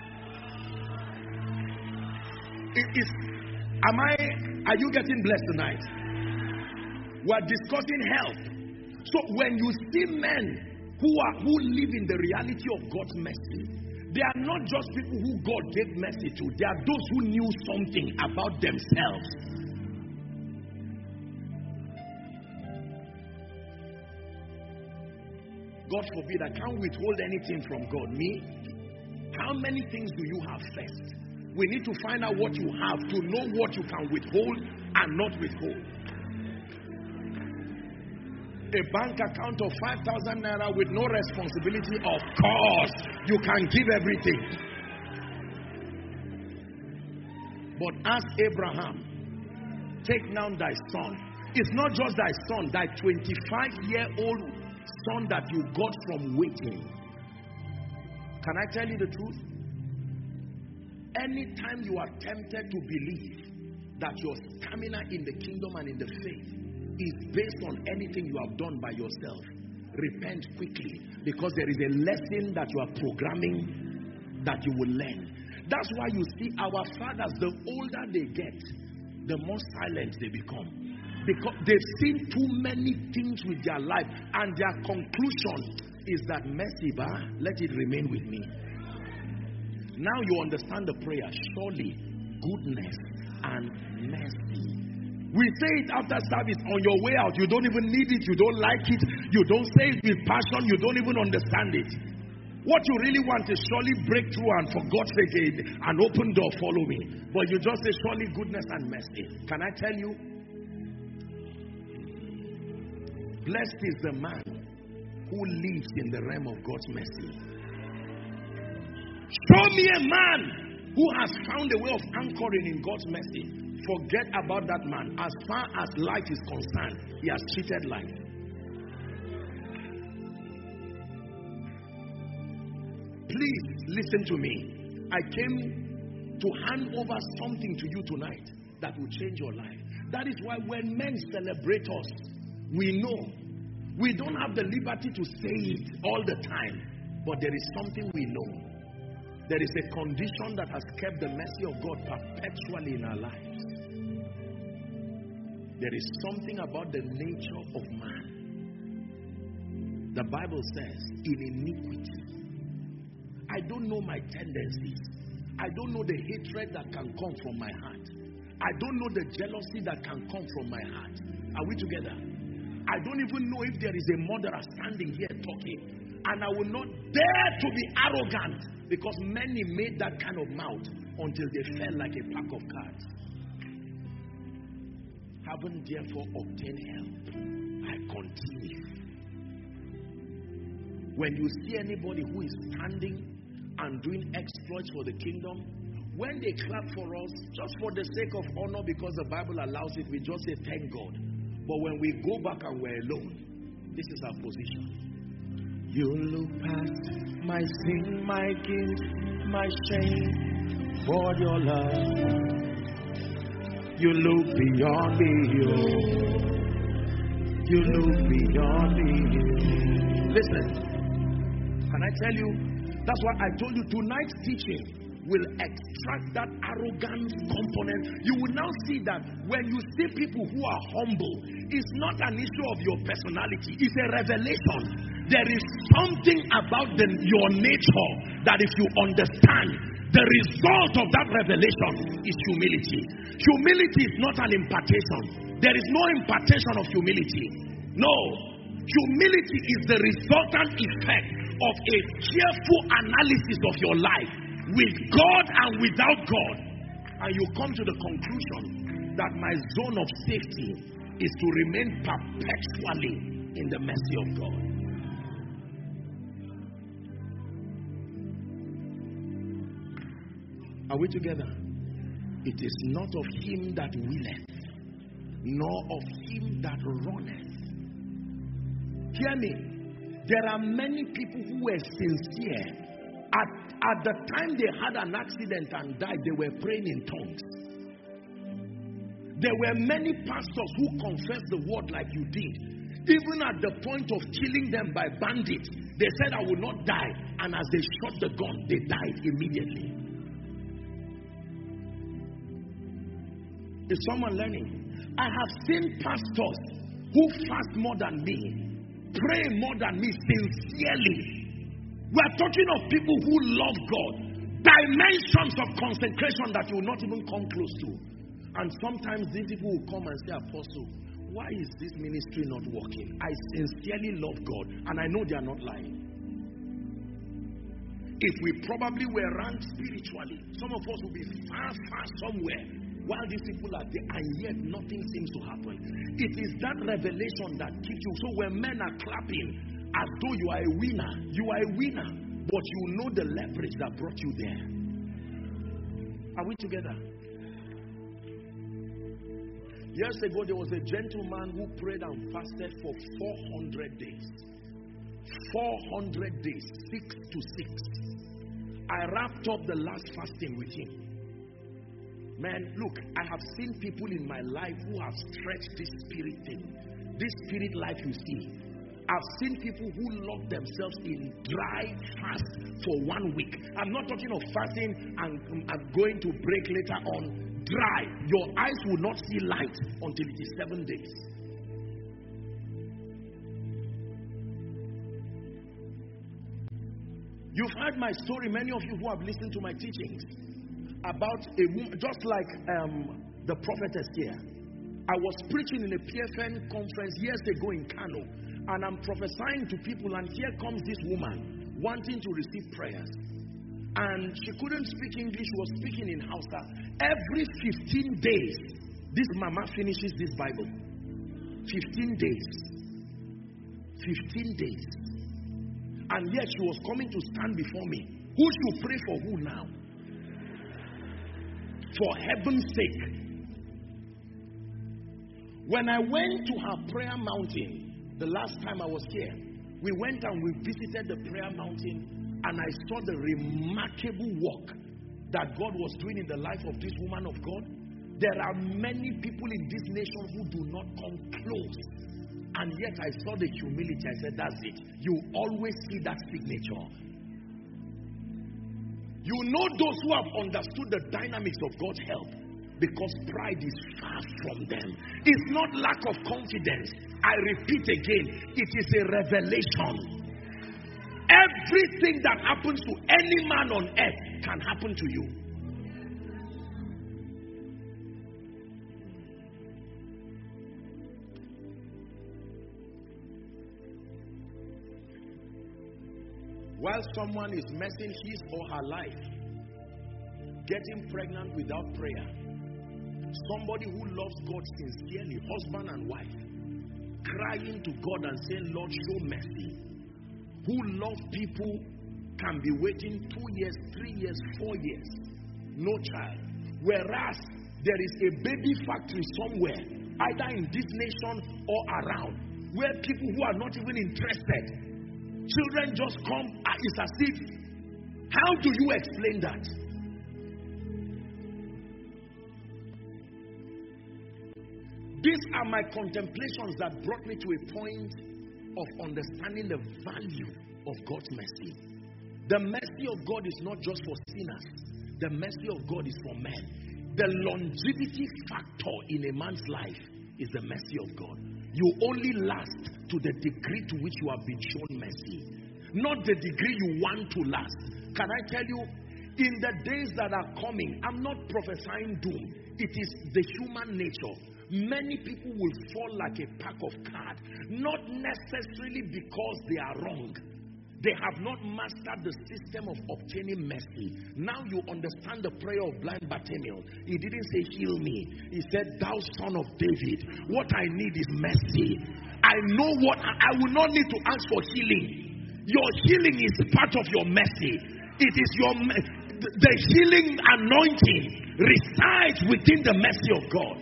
It is, am I, are you getting blessed tonight? We're discussing help. So when you see men who are who live in the reality of God's mercy, they are not just people who God gave mercy to. They are those who knew something about themselves. God forbid, I can't withhold anything from God. Me? How many things do you have first? We need to find out what you have to know what you can withhold and not withhold. A bank account of five thousand naira with no responsibility, of course, you can give everything. But ask Abraham, take now thy son. It's not just thy son, thy twenty-five-year-old son that you got from waiting. Can I tell you the truth? Anytime you are tempted to believe that your stamina in the kingdom and in the faith is based on anything you have done by yourself, repent quickly, because there is a lesson that you are programming that you will learn. That's why you see our fathers, the older they get, the more silent they become, because they've seen too many things with their life, and their conclusion is that mercy, bah, let it remain with me. Now you understand the prayer. Surely goodness and mercy. We say it after service on your way out. You don't even need it. You don't like it. You don't say it with passion. You don't even understand it. What you really want is surely breakthrough and for God's sake an open door, follow me. But you just say surely goodness and mercy. Can I tell you? Blessed is the man who lives in the realm of God's mercy. Show me a man who has found a way of anchoring in God's mercy. Forget about that man. As far as life is concerned, he has cheated life. Please listen to me. I came to hand over something to you tonight that will change your life. That is why when men celebrate us, we know. We don't have the liberty to say it all the time, but there is something we know. There is a condition that has kept the mercy of God perpetually in our lives. There is something about the nature of man. The Bible says, in iniquity, I don't know my tendencies. I don't know the hatred that can come from my heart. I don't know the jealousy that can come from my heart. Are we together? I don't even know if there is a murderer standing here talking. And I will not dare to be arrogant, because many made that kind of mouth until they fell like a pack of cards. Having therefore obtained help, I continue. When you see anybody who is standing and doing exploits for the kingdom, when they clap for us, just for the sake of honor, because the Bible allows it, we just say thank God. But when we go back and we're alone, this is our position. You look past my sin, my guilt, my shame, for your love. You look beyond me, oh. You look beyond me. Listen. Can I tell you? That's why I told you tonight's teaching will extract that arrogance component. You will now see that when you see people who are humble, it's not an issue of your personality. It's a revelation. There is something about the, your nature that if you understand, the result of that revelation is humility. Humility is not an impartation. There is no impartation of humility. No. Humility is the resultant effect of a careful analysis of your life with God and without God. And you come to the conclusion that my zone of safety is to remain perpetually in the mercy of God. Are we together? It is not of him that willeth, nor of him that runneth. Hear me. There are many people who were sincere. At, at the time they had an accident and died, they were praying in tongues. There were many pastors who confessed the word like you did. Even at the point of killing them by bandits, they said, I will not die. And as they shot the gun, they died immediately. Is someone learning? I have seen pastors who fast more than me, pray more than me sincerely. We are talking of people who love God. Dimensions of consecration that you will not even come close to. And sometimes these people will come and say, Apostle, why is this ministry not working? I sincerely love God and I know they are not lying. If we probably were ranked spiritually, some of us will be far, far somewhere while these people are there, and yet nothing seems to happen. It is that revelation that keeps you. So when men are clapping as though you are a winner, you are a winner, but you know the leverage that brought you there. Are we together? Years ago, there was a gentleman who prayed and fasted for four hundred days. four hundred days, six to six. I wrapped up the last fasting with him. Man, look, I have seen people in my life who have stretched this spirit thing. This spirit life you see. I've seen people who lock themselves in dry fast for one week. I'm not talking of fasting and I'm going to break later on. Dry. Your eyes will not see light until it is seven days. You've heard my story, many of you who have listened to my teachings, about a woman, just like um, the prophetess here. I was preaching in a P F N conference years ago in Kano, and I'm prophesying to people, and here comes this woman wanting to receive prayers. And she couldn't speak English, she was speaking in Hausa. Every fifteen days, this mama finishes this Bible. fifteen days. fifteen days. And yet she was coming to stand before me. Who should pray for who now? For heaven's sake. When I went to her prayer mountain, the last time I was here, we went and we visited the prayer mountain, and I saw the remarkable work that God was doing in the life of this woman of God. There are many people in this nation who do not come close. And yet I saw the humility. I said, that's it. You always see that signature. You know those who have understood the dynamics of God's help, because pride is far from them. It's not lack of confidence. I repeat again, it is a revelation. Everything that happens to any man on earth can happen to you. While someone is messing his or her life, getting pregnant without prayer, somebody who loves God sincerely, husband and wife, crying to God and saying, Lord, show mercy, who love people, can be waiting two years, three years, four years, no child. Whereas there is a baby factory somewhere, either in this nation or around, where people who are not even interested, children just come, it's as if, how do you explain that? These are my contemplations that brought me to a point of understanding the value of God's mercy. The mercy of God is not just for sinners. The mercy of God is for men. The longevity factor in a man's life is the mercy of God. You only last to the degree to which you have been shown mercy, not the degree you want to last. Can I tell you, in the days that are coming, I'm not prophesying doom. It is the human nature. Many people will fall like a pack of cards, not necessarily because they are wrong. They have not mastered the system of obtaining mercy. Now you understand the prayer of blind Bartimaeus. He didn't say, heal me. He said, thou son of David, what I need is mercy. I know what, I will not need to ask for healing. Your healing is part of your mercy. It is your, the healing anointing resides within the mercy of God.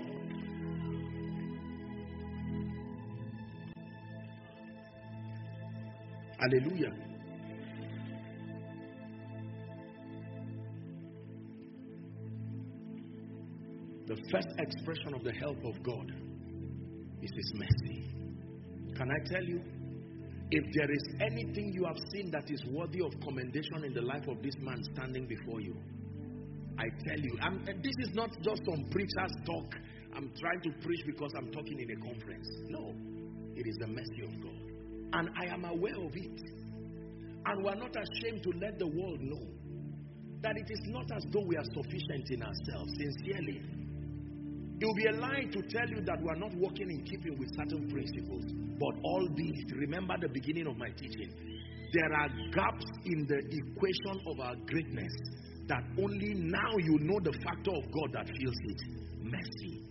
Hallelujah. The first expression of the help of God is His mercy. Can I tell you, if there is anything you have seen that is worthy of commendation in the life of this man standing before you, I tell you, I'm, and this is not just some preacher's talk. I'm trying to preach because I'm talking in a conference. No, it is the mercy of God. And I am aware of it. And we are not ashamed to let the world know that it is not as though we are sufficient in ourselves, sincerely. It will be a lie to tell you that we are not working in keeping with certain principles. But all these, remember the beginning of my teaching, there are gaps in the equation of our greatness that only now you know the factor of God that fills it. Mercy.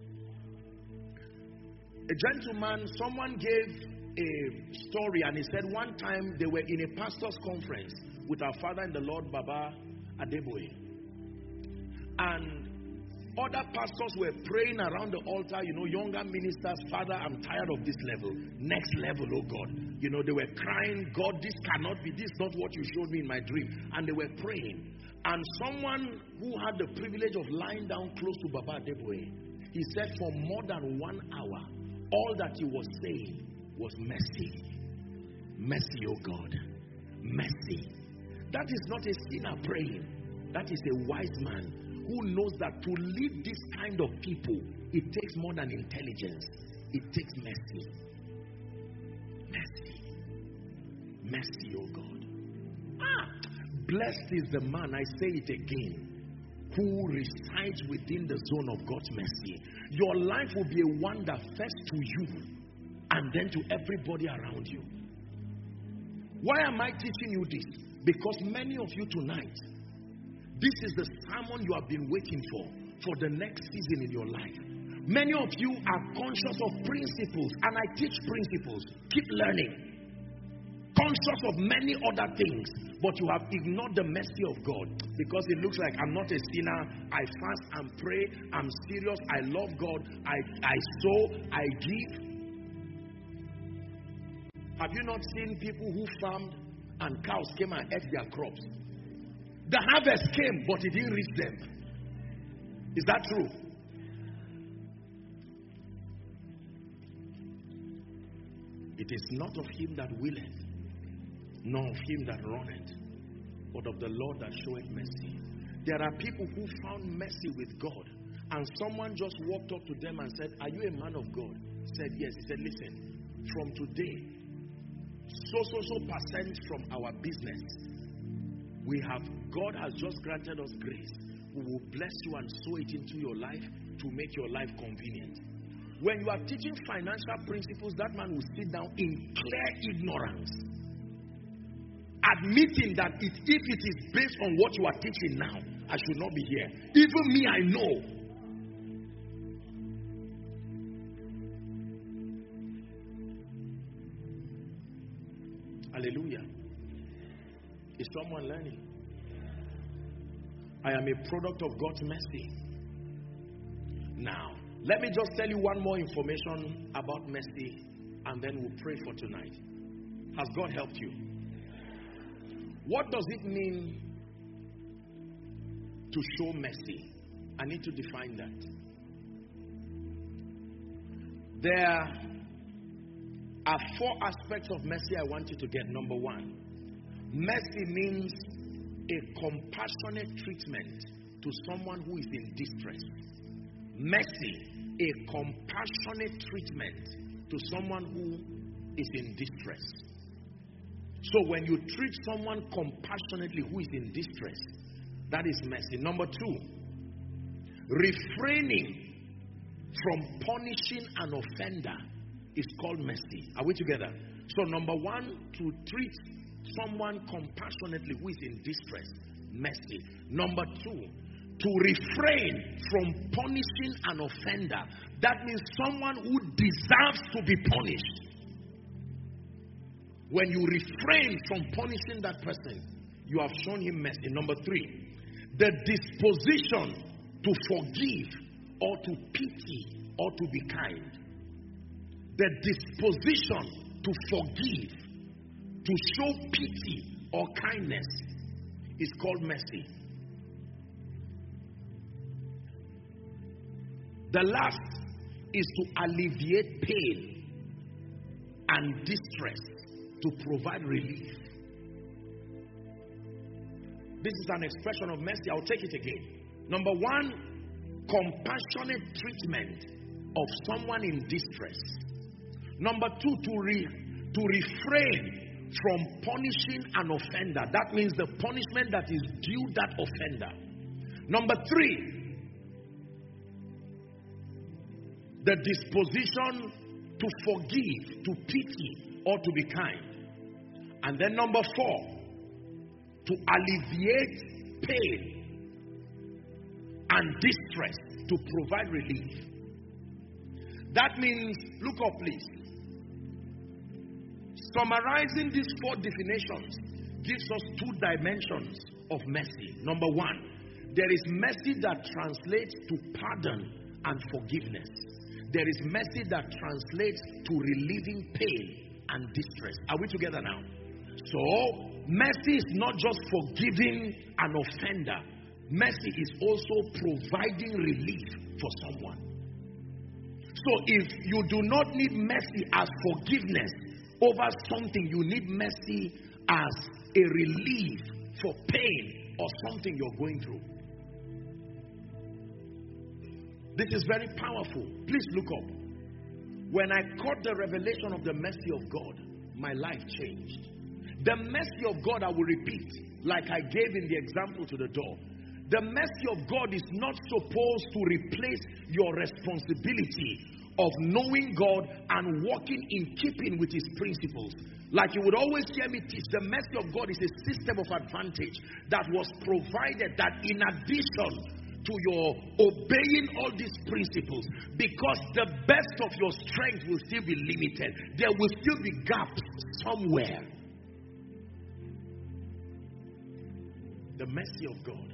A gentleman, someone gave a story and he said one time they were in a pastor's conference with our father in the Lord, Baba Adeboye. And other pastors were praying around the altar, you know, younger ministers, Father, I'm tired of this level. Next level, oh God. You know, they were crying, God, this cannot be, this is not what you showed me in my dream. And they were praying. And someone who had the privilege of lying down close to Baba Adeboye, he said for more than one hour, all that he was saying was mercy. Mercy, oh God. Mercy. That is not a sinner praying. That is a wise man who knows that to lead this kind of people, it takes more than intelligence. It takes mercy. Mercy. Mercy, oh God. Ah, blessed is the man, I say it again, who resides within the zone of God's mercy. Your life will be a wonder first to you and then to everybody around you. Why am I teaching you this? Because many of you tonight, this is the sermon you have been waiting for, for the next season in your life. Many of you are conscious of principles, and I teach principles. Keep learning. Conscious of many other things, but you have ignored the mercy of God because it looks like I'm not a sinner. I fast and pray. I'm serious. I love God. I, I sow. I give. Have you not seen people who farmed and cows came and ate their crops? The harvest came, but it didn't reach them. Is that true? It is not of him that willeth, nor of him that runneth, but of the Lord that showeth mercy. There are people who found mercy with God, and someone just walked up to them and said, are you a man of God? Said yes. He said, listen, from today, so, so, so percent from our business. We have, God has just granted us grace. We will bless you and sow it into your life to make your life convenient. When you are teaching financial principles, that man will sit down in clear ignorance, admitting that it, if it is based on what you are teaching now, I should not be here. Even me, I know. Hallelujah. Is someone learning? I am a product of God's mercy. Now, let me just tell you one more information about mercy, and then we'll pray for tonight. Has God helped you? What does it mean to show mercy? I need to define that. There are four aspects of mercy I want you to get. Number one, mercy means a compassionate treatment to someone who is in distress. Mercy, a compassionate treatment to someone who is in distress. So when you treat someone compassionately who is in distress, that is mercy. Number two, refraining from punishing an offender is called mercy. Are we together? So number one, to treat someone compassionately who is in distress, mercy. Number two, to refrain from punishing an offender. That means someone who deserves to be punished. When you refrain from punishing that person, you have shown him mercy. Number three, the disposition to forgive or to pity or to be kind. The disposition to forgive, to show pity or kindness is called mercy. The last is to alleviate pain and distress, to provide relief. This is an expression of mercy. I'll take it again. Number one, compassionate treatment of someone in distress. Number two, to, re, to refrain from punishing an offender. That means the punishment that is due that offender. Number three, the disposition to forgive, to pity, or to be kind. And then number four, to alleviate pain and distress, to provide relief. That means, look up please. Summarizing these four definitions gives us two dimensions of mercy. Number one, there is mercy that translates to pardon and forgiveness. There is mercy that translates to relieving pain and distress. Are we together now? So, mercy is not just forgiving an offender. Mercy is also providing relief for someone. So, if you do not need mercy as forgiveness over something, you need mercy as a relief for pain or something you're going through. This is very powerful. Please look up. When I caught the revelation of the mercy of God, my life changed. The mercy of God, I will repeat, like I gave in the example to the door. The mercy of God is not supposed to replace your responsibility of knowing God and walking in keeping with His principles. Like you would always hear me teach, the mercy of God is a system of advantage that was provided, that in addition to your obeying all these principles, because the best of your strength will still be limited, there will still be gaps somewhere. The mercy of God.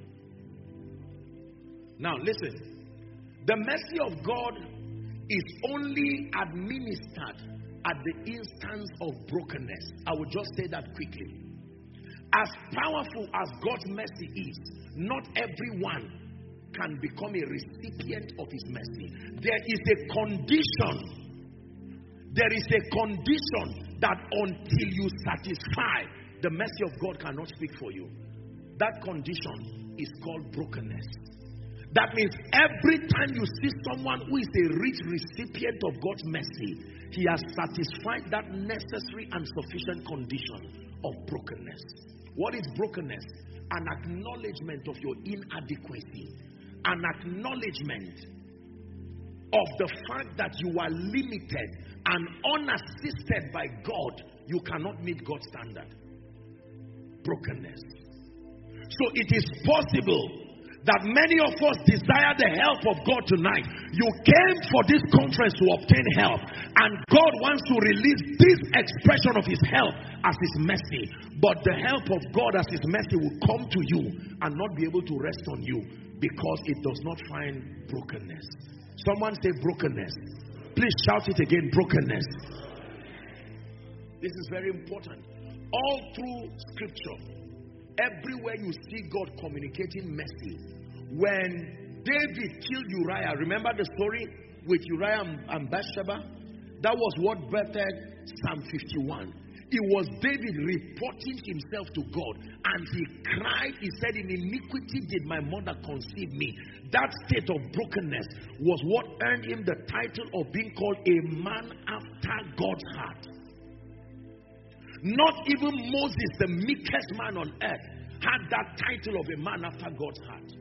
Now listen, the mercy of God is only administered at the instance of brokenness. I will just say that quickly. As powerful as God's mercy is, not everyone can become a recipient of His mercy. There is a condition. There is a condition that until you satisfy, the mercy of God cannot speak for you. That condition is called brokenness. That means every time you see someone who is a rich recipient of God's mercy, He has satisfied that necessary and sufficient condition of brokenness. What is brokenness? An acknowledgement of your inadequacy. An acknowledgement of the fact that you are limited and unassisted by God. You cannot meet God's standard. Brokenness. So it is possible that many of us desire the help of God tonight. You came for this conference to obtain help, and God wants to release this expression of his help as his mercy. But the help of God as his mercy will come to you and not be able to rest on you because it does not find brokenness. Someone say brokenness. Please shout it again, brokenness. This is very important. All through scripture, everywhere you see God communicating mercy. When David killed Uriah, remember the story with Uriah and Bathsheba? That was what birthed Psalm fifty-one. It was David reporting himself to God, and he cried. He said, in iniquity did my mother conceive me. That state of brokenness was what earned him the title of being called a man after God's heart. Not even Moses, the meekest man on earth, had that title of a man after God's heart.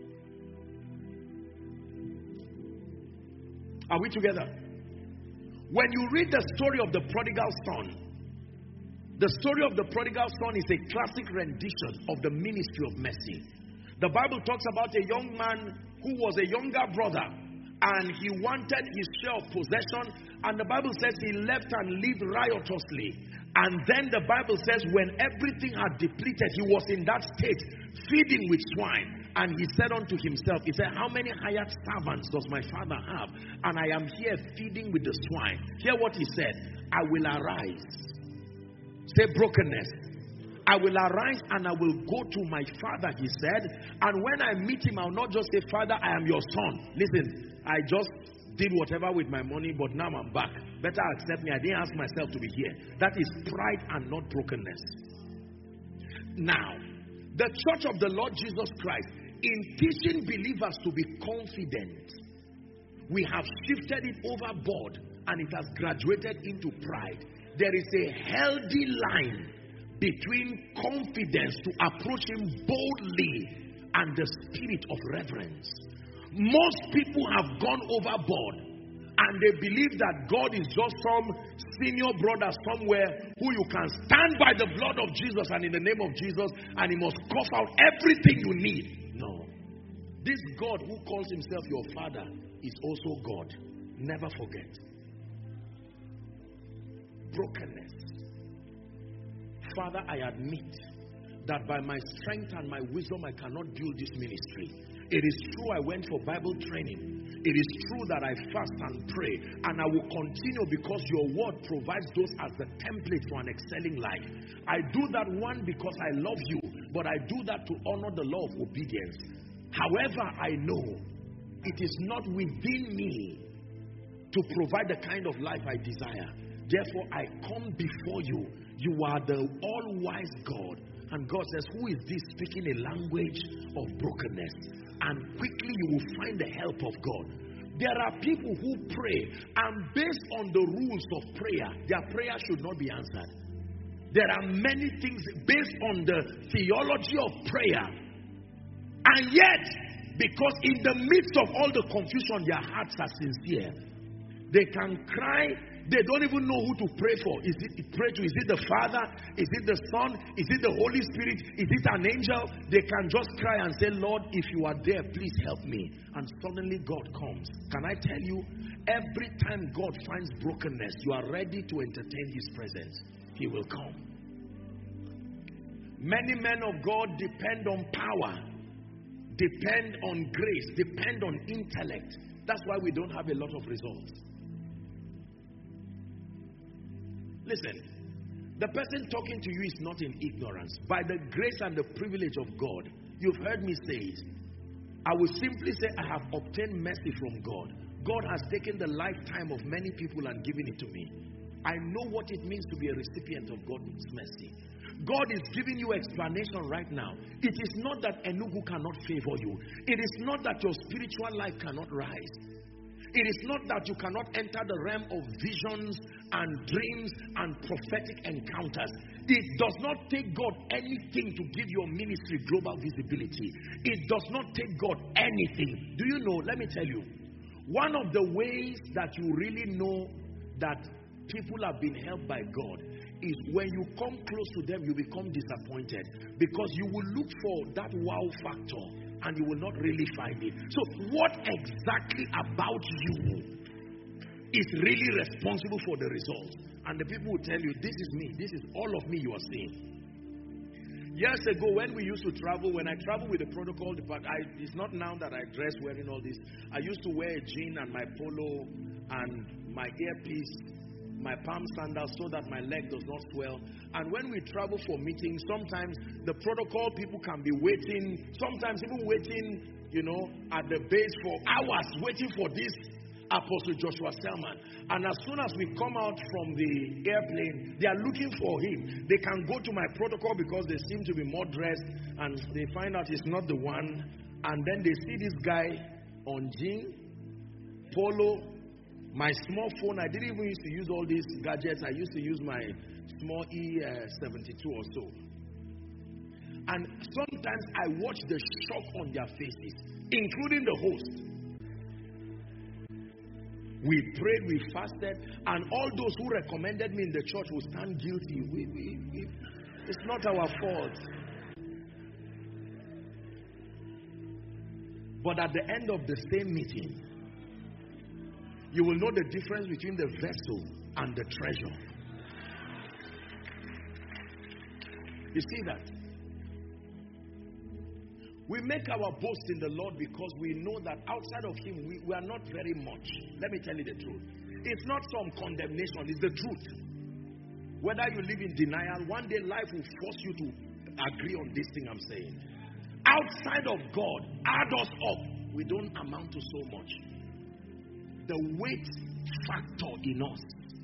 Are we together? When you read the story of the prodigal son, the story of the prodigal son is a classic rendition of the ministry of mercy. The Bible talks about a young man who was a younger brother, and he wanted his share of possession, and the Bible says he left and lived riotously. And then the Bible says when everything had depleted, he was in that state feeding with swine. And he said unto himself, he said, how many hired servants does my father have? And I am here feeding with the swine. Hear what he said. I will arise. Say brokenness. I will arise and I will go to my father, he said. And when I meet him, I will not just say, Father, I am your son. Listen, I just did whatever with my money, but now I'm back. Better accept me. I didn't ask myself to be here. That is pride and not brokenness. Now, the church of the Lord Jesus Christ, in teaching believers to be confident, we have shifted it overboard and it has graduated into pride. There is a healthy line between confidence to approach him boldly and the spirit of reverence. Most people have gone overboard and they believe that God is just some senior brother somewhere who you can stand by the blood of Jesus and in the name of Jesus, and he must cough out everything you need. No. This God who calls himself your father is also God. Never forget. Brokenness. Father, I admit that by my strength and my wisdom I cannot build this ministry. It is true I went for Bible training. It is true that I fast and pray, and I will continue because your word provides those as the template for an excelling life. I do that, one, because I love you, but I do that to honor the law of obedience. However, I know it is not within me to provide the kind of life I desire. Therefore, I come before you. You are the all-wise God. And God says, who is this speaking a language of brokenness? And quickly you will find the help of God. There are people who pray, and based on the rules of prayer, their prayer should not be answered. There are many things based on the theology of prayer. And yet, because in the midst of all the confusion, their hearts are sincere. They can cry. They don't even know who to pray for. Is it pray to? Is it the Father? Is it the Son? Is it the Holy Spirit? Is it an angel? They can just cry and say, Lord, if you are there, please help me. And suddenly God comes. Can I tell you, every time God finds brokenness, you are ready to entertain his presence. He will come. Many men of God depend on power, depend on grace, depend on intellect. That's why we don't have a lot of results. Listen, the person talking to you is not in ignorance. By the grace and the privilege of God, you've heard me say it. I will simply say I have obtained mercy from God. God has taken the lifetime of many people and given it to me. I know what it means to be a recipient of God's mercy. God is giving you explanation right now. It is not that Enugu cannot favor you. It is not that your spiritual life cannot rise. It is not that you cannot enter the realm of visions and dreams and prophetic encounters. It does not take God anything to give your ministry global visibility. It does not take God anything. Do you know? Let me tell you. One of the ways that you really know that people have been helped by God is when you come close to them, you become disappointed. Because you will look for that wow factor and you will not really find it. So what exactly about you is really responsible for the results? And the people will tell you, this is me, this is all of me you are seeing. Years ago when we used to travel, when I travel with the protocol department, I, it's not now that I dress wearing all this. I used to wear a jean and my polo and my earpiece, my palm sandals, so that my leg does not swell. And when we travel for meetings, sometimes the protocol people can be waiting, sometimes even waiting, you know, at the base for hours, waiting for this Apostle Joshua Selman. And as soon as we come out from the airplane, they are looking for him. They can go to my protocol because they seem to be more dressed, and they find out he's not the one. And then they see this guy on jean, polo, my small phone. I didn't even used to use all these gadgets. I used to use my small E seventy-two or so. And sometimes I watch the shock on their faces, including the host. We prayed, we fasted, and all those who recommended me in the church will stand guilty. We, we, we, it's not our fault. But at the end of the same meeting, you will know the difference between the vessel and the treasure. You see that? We make our boast in the Lord because we know that outside of Him, we, we are not very much. Let me tell you the truth. It's not some condemnation, it's the truth. Whether you live in denial, one day life will force you to agree on this thing I'm saying. Outside of God, add us up, we don't amount to so much. The weight factor in us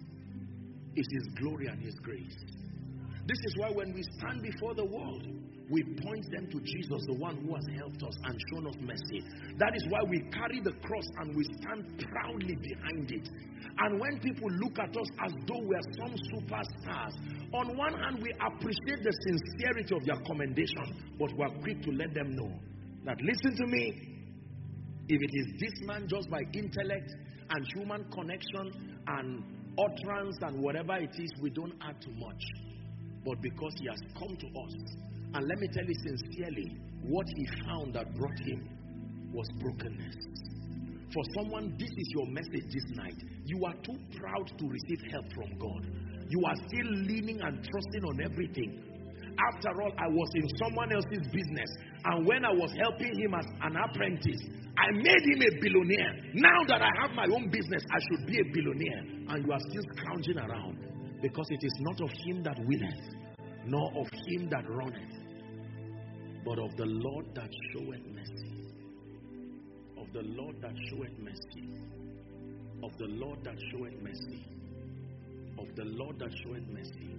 is His glory and His grace. This is why when we stand before the world, we point them to Jesus, the one who has helped us and shown us mercy. That is why we carry the cross and we stand proudly behind it. And when people look at us as though we are some superstars, on one hand we appreciate the sincerity of their commendation, but we are quick to let them know that, listen to me, if it is this man just by intellect and human connection and utterance and whatever it is, we don't add too much. But because he has come to us, and let me tell you sincerely, what he found that brought him was brokenness. For someone, this is your message this night. You are too proud to receive help from God. You are still leaning and trusting on everything. After all, I was in someone else's business, and when I was helping him as an apprentice, I made him a billionaire. Now that I have my own business, I should be a billionaire. And you are still scrounging around, because it is not of him that willeth, nor of him that runneth, but of the Lord that showeth mercy. Of the Lord that showeth mercy. Of the Lord that showeth mercy. Of the Lord that showeth mercy.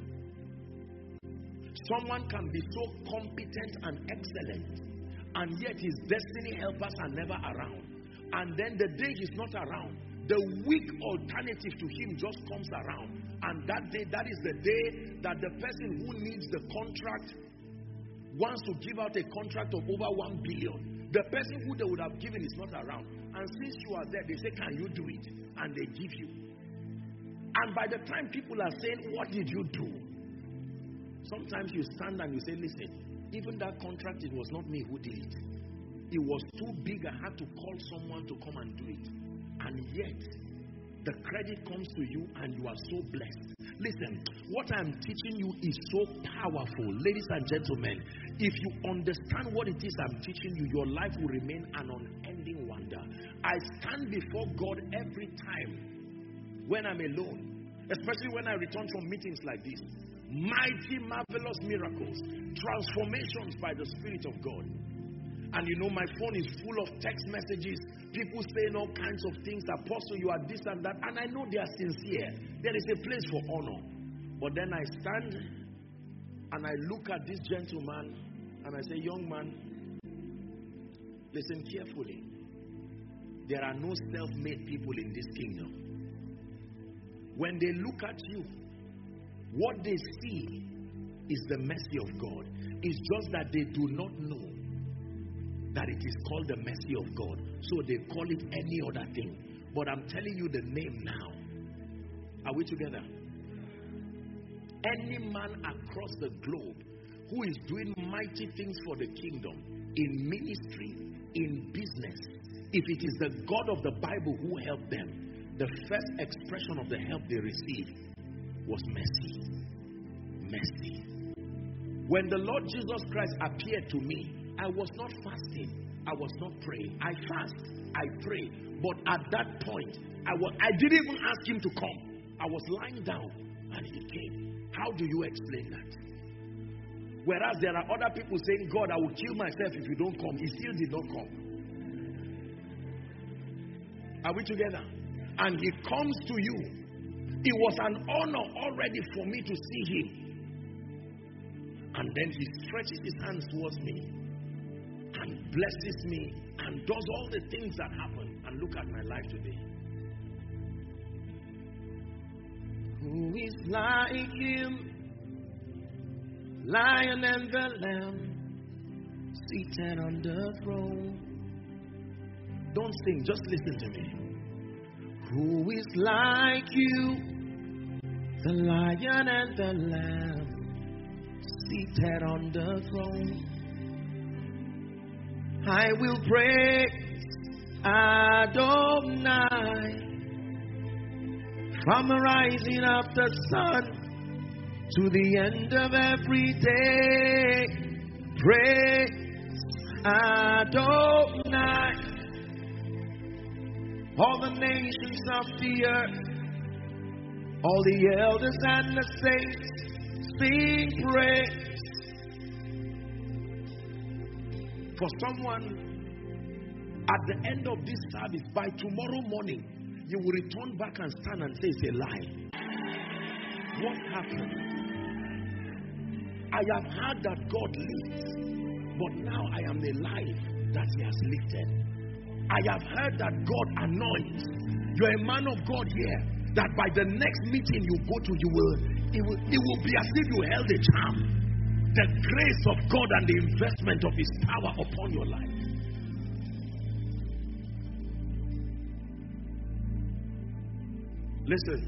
Someone can be so competent and excellent, and yet his destiny helpers are never around. And then the day he's not around, the weak alternative to him just comes around. And that day, that is the day that the person who needs the contract wants to give out a contract of over one billion. The person who they would have given is not around. And since you are there, they say, can you do it? And they give you. And by the time people are saying, what did you do? Sometimes you stand and you say, listen, even that contract, it was not me who did it. It was too big. I had to call someone to come and do it. And yet, the credit comes to you and you are so blessed. Listen, what I'm teaching you is so powerful. Ladies and gentlemen, if you understand what it is I'm teaching you, your life will remain an unending wonder. I stand before God every time when I'm alone, especially when I return from meetings like this. Mighty, marvelous miracles, transformations by the Spirit of God. And you know, my phone is full of text messages, people saying all kinds of things. Apostle, you are this and that. And I know they are sincere. There is a place for honor. But then I stand and I look at this gentleman and I say, young man, listen carefully. there are no self-made people in this kingdom. When they look at you, what they see is the mercy of God. It's just that they do not know that it is called the mercy of God. So they call it any other thing. But I'm telling you the name now. Are we together? Any man across the globe who is doing mighty things for the kingdom, in ministry, in business, if it is the God of the Bible who helped them, the first expression of the help they received was mercy. Mercy. When the Lord Jesus Christ appeared to me, I was not fasting. I was not praying. I fast. I pray. But at that point, I was, I didn't even ask him to come. I was lying down and he came. How do you explain that? Whereas there are other people saying, God, I will kill myself if you don't come. He still did not come. Are we together? And he comes to you. It was an honor already for me to see him. And then he stretches his hands towards me and blesses me and does all the things that happen. And look at my life today. Who is like him? Lion and the Lamb, seated on the throne. Don't sing, just listen to me. Who is like you? The Lion and the Lamb, seated on the throne. I will praise Adonai from the rising of the sun to the end of every day. Praise Adonai. All the nations of the earth, all the elders and the saints, sing praise. For someone, at the end of this service, by tomorrow morning, you will return back and stand and say it's a lie. What happened? I have heard that God lifts, but now I am alive that he has lifted. I have heard that God anoints. You're a man of God here, that by the next meeting you go to, you will it will, it will be as if you held a charm. The grace of God and the investment of his power upon your life. Listen,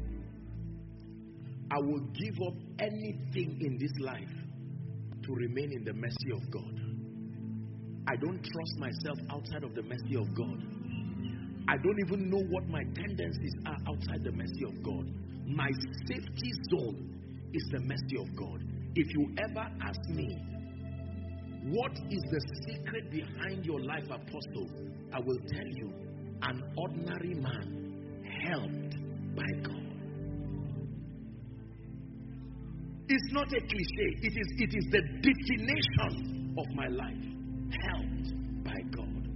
I will give up anything in this life to remain in the mercy of God. I don't trust myself outside of the mercy of God. I don't even know what my tendencies are outside the mercy of God. My safety zone is the mercy of God. If you ever ask me, what is the secret behind your life, Apostle? I will tell you, an ordinary man helped by God. It's not a cliche. It is, it is the definition of my life. Helped by God.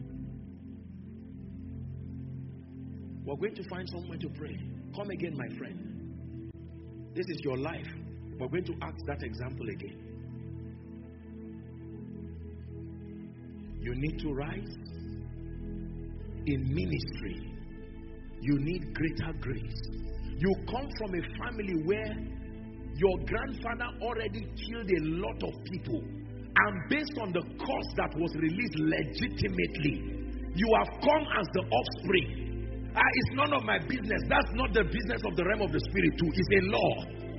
We're going to find somewhere to pray. Come again, my friend. This is your life. We're going to ask that example again. You need to rise in ministry. You need greater grace. You come from a family where your grandfather already killed a lot of people, and based on the cause that was released legitimately, you have come as the offspring. Ah, it's none of my business. That's not the business of the realm of the spirit too. It's a law.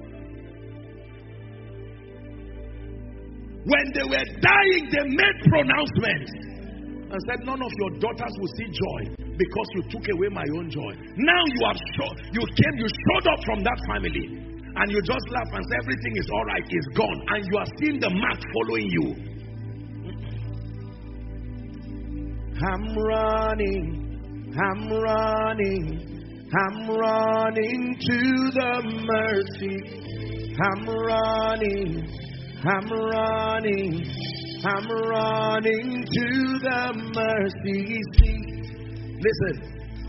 When they were dying, they made pronouncements and said, none of your daughters will see joy because you took away my own joy. Now you have show, you came, you showed up from that family, and you just laugh and say everything is all right, it's gone, and you are seeing the mark following you. I'm running, I'm running, I'm running to the mercy. I'm running, I'm running, I'm running to the mercy seat. Listen,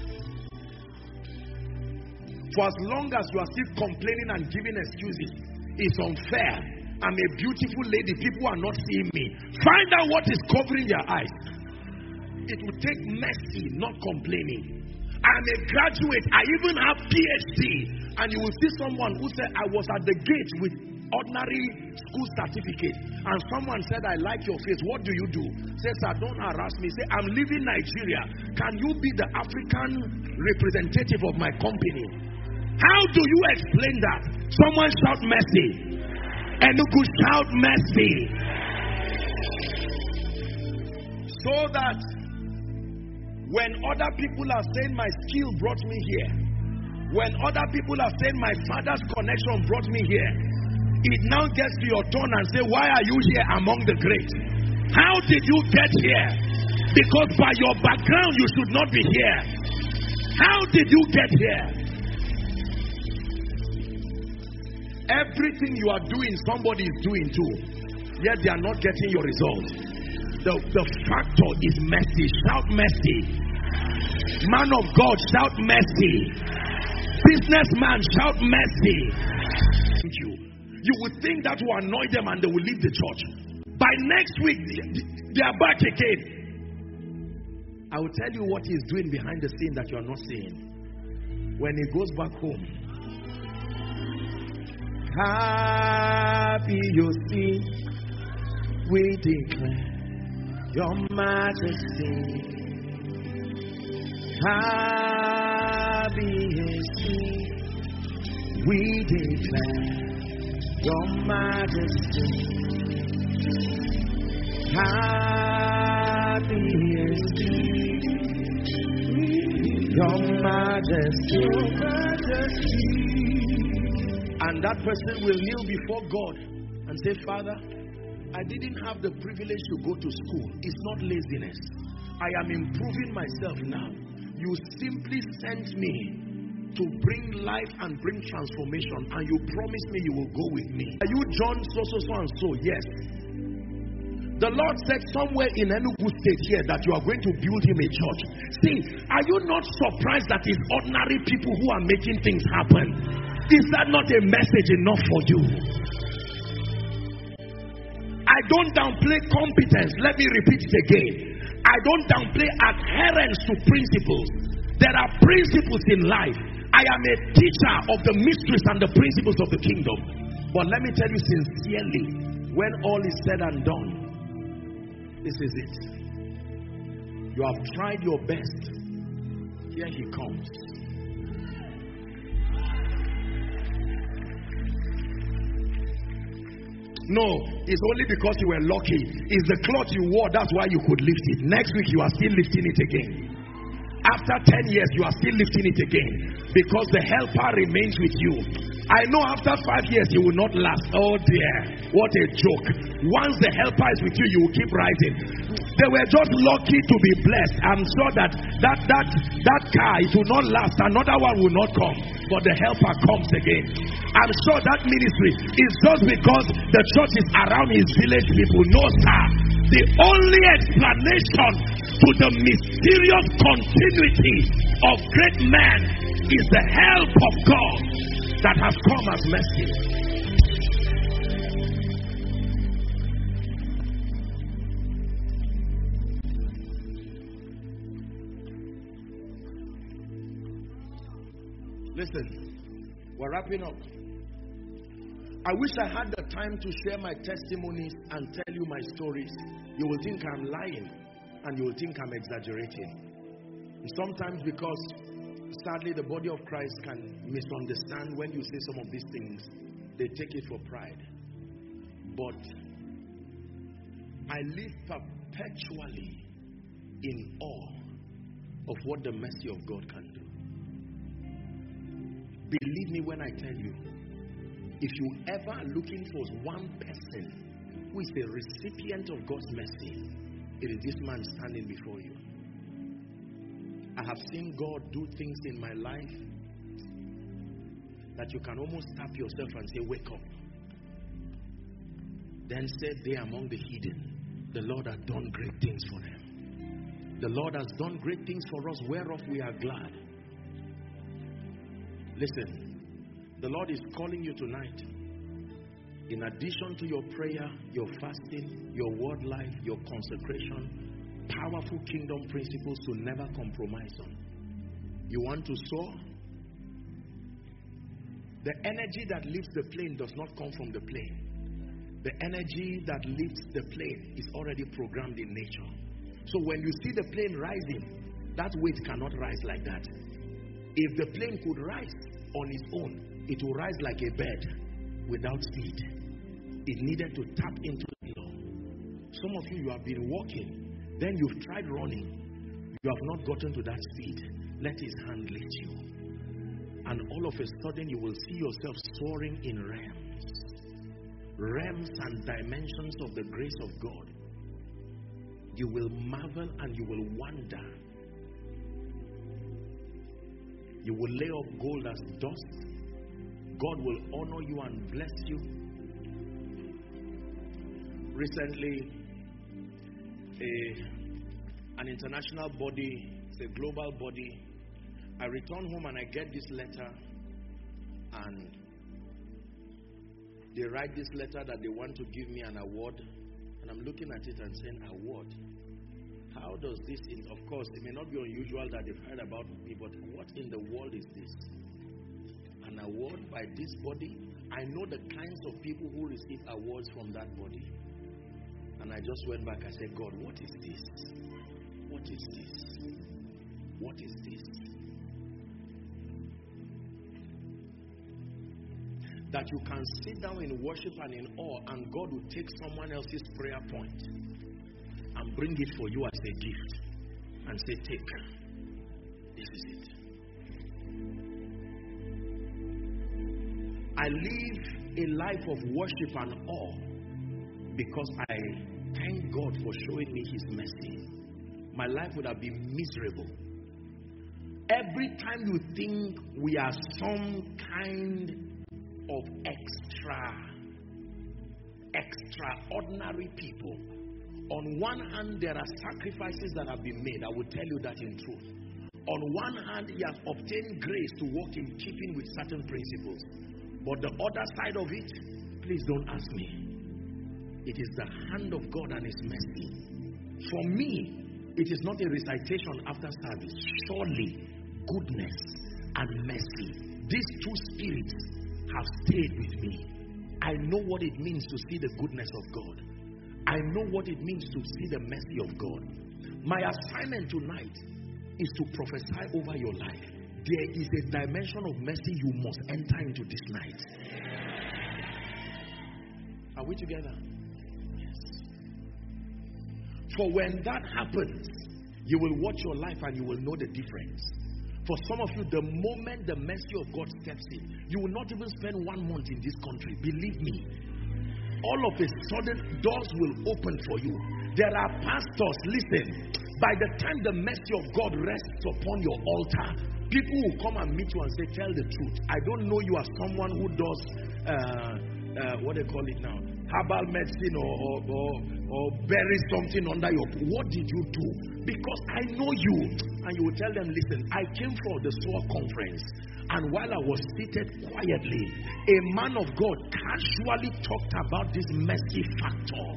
for as long as you are still complaining and giving excuses, it's unfair. I'm a beautiful lady, people are not seeing me. Find out what is covering your eyes. it will take mercy, not complaining. I'm a graduate. I even have P H D. And you will see someone who said, I was at the gate with ordinary school certificate. And someone said, I like your face. What do you do? Says, sir, don't harass me. Say, I'm leaving Nigeria. Can you be the African representative of my company? How do you explain that? Someone shout mercy. Enugu shout mercy. So that when other people are saying my skill brought me here, when other people are saying my father's connection brought me here, it now gets to your turn and say, why are you here among the great? How did you get here? Because by your background you should not be here. How did you get here? Everything you are doing, somebody is doing too, yet they are not getting your result. The, the factor is mercy. Shout mercy. Man of God, shout mercy. Businessman, shout mercy. Thank you. You would think that will annoy them and they will leave the church. By next week, they are back again. I will tell you what he is doing behind the scene that you are not seeing. When he goes back home, happy you see, we declare your majesty. Happy is he, we declare your majesty. Happy is he, your majesty. And that person will kneel before God and say, Father, I didn't have the privilege to go to school. It's not laziness. I am improving myself now. You simply sent me to bring life and bring transformation, and you promised me you will go with me. Are you John so so so and so? Yes. The Lord said somewhere in Enugu State here that you are going to build him a church. See, are you not surprised that it's ordinary people who are making things happen? Is that not a message enough for you? I don't downplay competence. Let me repeat it again. I don't downplay adherence to principles. There are principles in life. I am a teacher of the mysteries and the principles of the kingdom. But let me tell you sincerely, when all is said and done, this is it. You have tried your best. Here he comes. No, it's only because you were lucky. It's the cloth you wore, that's why you could lift it. Next week you are still lifting it again. After ten years you are still lifting it again. Because the helper remains with you. I know after five years you will not last. Oh dear, what a joke. Once the helper is with you, you will keep rising. They were just lucky to be blessed. I'm sure that that, that, that car, it will not last. Another one will not come. But the helper comes again. I'm sure that ministry is just because the church is around his village people. No, sir. The only explanation to the mysterious continuity of great men is the help of God that has come as mercy. Listen, we're wrapping up. I wish I had the time to share my testimonies and tell you my stories. You will think I'm lying and you will think I'm exaggerating. And sometimes because sadly the body of Christ can misunderstand when you say some of these things. They take it for pride. But I live perpetually in awe of what the mercy of God can do. Believe me when I tell you, if you ever are looking for one person who is the recipient of God's mercy, it is this man standing before you. I have seen God do things in my life that you can almost tap yourself and say, wake up. Then said they among the heathen, the Lord has done great things for them. The Lord has done great things for us, whereof we are glad. Listen, the Lord is calling you tonight. In addition to your prayer, your fasting, your word life, your consecration, powerful kingdom principles to never compromise on. You want to soar? The energy that lifts the plane does not come from the plane. The energy that lifts the plane is already programmed in nature. So when you see the plane rising, that weight cannot rise like that. If the plane could rise on its own, it will rise like a bird without speed. It needed to tap into the law. Some of you, you have been walking, then you've tried running. You have not gotten to that speed. Let his hand lift you. And all of a sudden, you will see yourself soaring in realms. Realms and dimensions of the grace of God. You will marvel and you will wonder. You will lay up gold as dust. God will honor you and bless you. Recently, a, an international body, it's a global body, I return home and I get this letter, and they write this letter that they want to give me an award, and I'm looking at it and saying, award? How does this, in, of course, it may not be unusual that they've heard about me, but what in the world is this? An award by this body? I know the kinds of people who receive awards from that body. And I just went back, I said, God, what is this? What is this? What is this? That you can sit down in worship and in awe, and God will take someone else's prayer point and bring it for you as a gift and say, take. This is it. I live a life of worship and awe because I thank God for showing me his mercy. My life would have been miserable. Every time you think we are some kind of extra, extraordinary people, on one hand, there are sacrifices that have been made. I will tell you that in truth. On one hand, he has obtained grace to walk in keeping with certain principles. But the other side of it, please don't ask me. It is the hand of God and his mercy. For me, it is not a recitation after service. Surely, goodness and mercy. These two spirits have stayed with me. I know what it means to see the goodness of God. I know what it means to see the mercy of God. My assignment tonight is to prophesy over your life. There is a dimension of mercy you must enter into this night. Are we together? Yes. For when that happens, you will watch your life and you will know the difference. For some of you, the moment the mercy of God steps in, you will not even spend one month in this country. Believe me. All of a sudden, doors will open for you. There are pastors, listen, by the time the mercy of God rests upon your altar, people will come and meet you and say, tell the truth. I don't know you as someone who does, uh, uh, what they call it now, herbal medicine or, or, or, or bury something under your, what did you do? Because I know you. And you will tell them, listen, I came for the SOAR conference. And while I was seated quietly, a man of God casually talked about this mercy factor.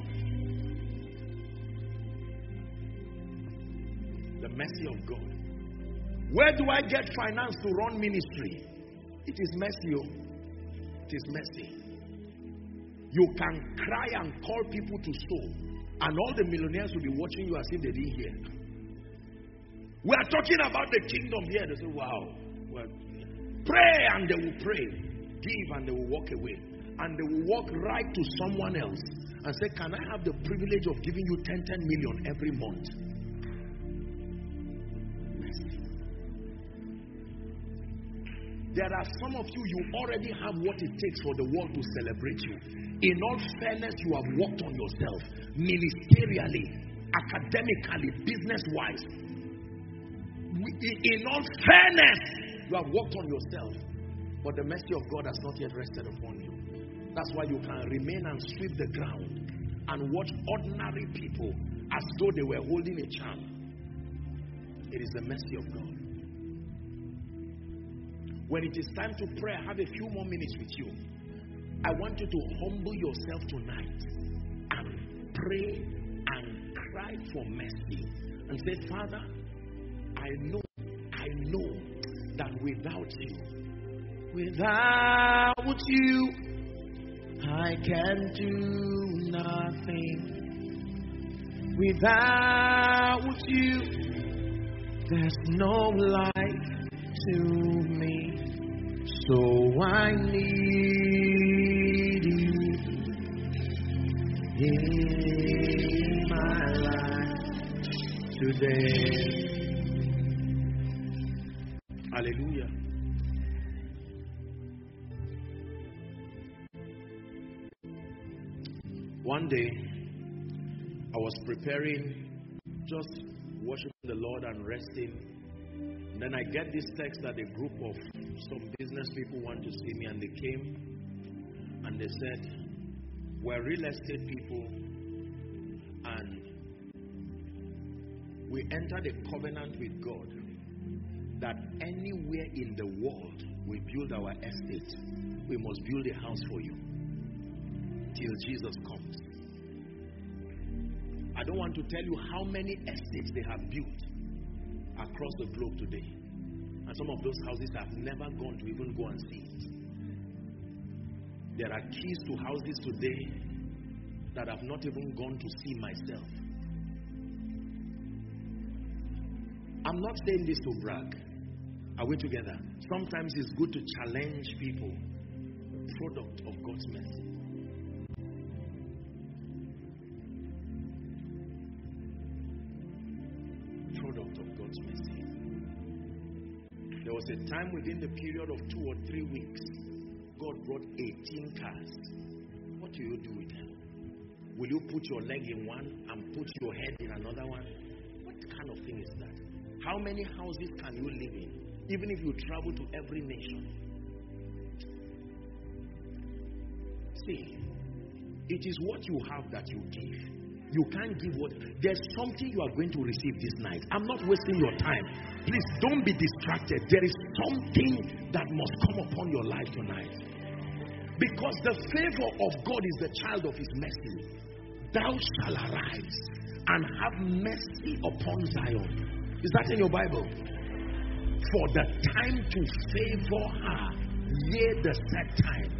The mercy of God. Where do I get finance to run ministry? It is mercy. It is mercy. You can cry and call people to sow, and all the millionaires will be watching you as if they didn't hear. We are talking about the kingdom here. They say, wow. Well, pray and they will pray. Give and they will walk away. And they will walk right to someone else and say, can I have the privilege of giving you ten, ten million every month? There are some of you, you already have what it takes for the world to celebrate you. In all fairness, you have worked on yourself. Ministerially, academically, business-wise. In all fairness, you have worked on yourself. But the mercy of God has not yet rested upon you. That's why you can remain and sweep the ground and watch ordinary people as though they were holding a charm. It is the mercy of God. When it is time to pray, I have a few more minutes with you. I want you to humble yourself tonight and pray and cry for mercy and say, Father, I know, I know that without you, without you, I can do nothing. Without you, there's no life to me. So I need you in my life today. Hallelujah. One day, I was preparing, just worshiping the Lord and resting. And then I get this text that a group of some business people want to see me, and they came and they said, we're real estate people and we entered a covenant with God that anywhere in the world we build our estate, we must build a house for you till Jesus comes. I don't want to tell you how many estates they have built across the globe today. And some of those houses I've never gone to even go and see it. There are keys to houses today that I've not even gone to see myself. I'm not saying this to brag. Are we together? Sometimes it's good to challenge people. Product of God's mercy. Product of God's mercy. There was a time within the period of two or three weeks, God brought eighteen cars. What do you do with them? Will you put your leg in one and put your head in another one? What kind of thing is that? How many houses can you live in? Even if you travel to every nation. See, it is what you have that you give. You can't give what. There's something you are going to receive this night. I'm not wasting your time. Please don't be distracted. There is something that must come upon your life tonight. Because the favor of God is the child of his mercy. Thou shalt arise and have mercy upon Zion. Is that in your Bible? For the time to favor her, yea, the set time.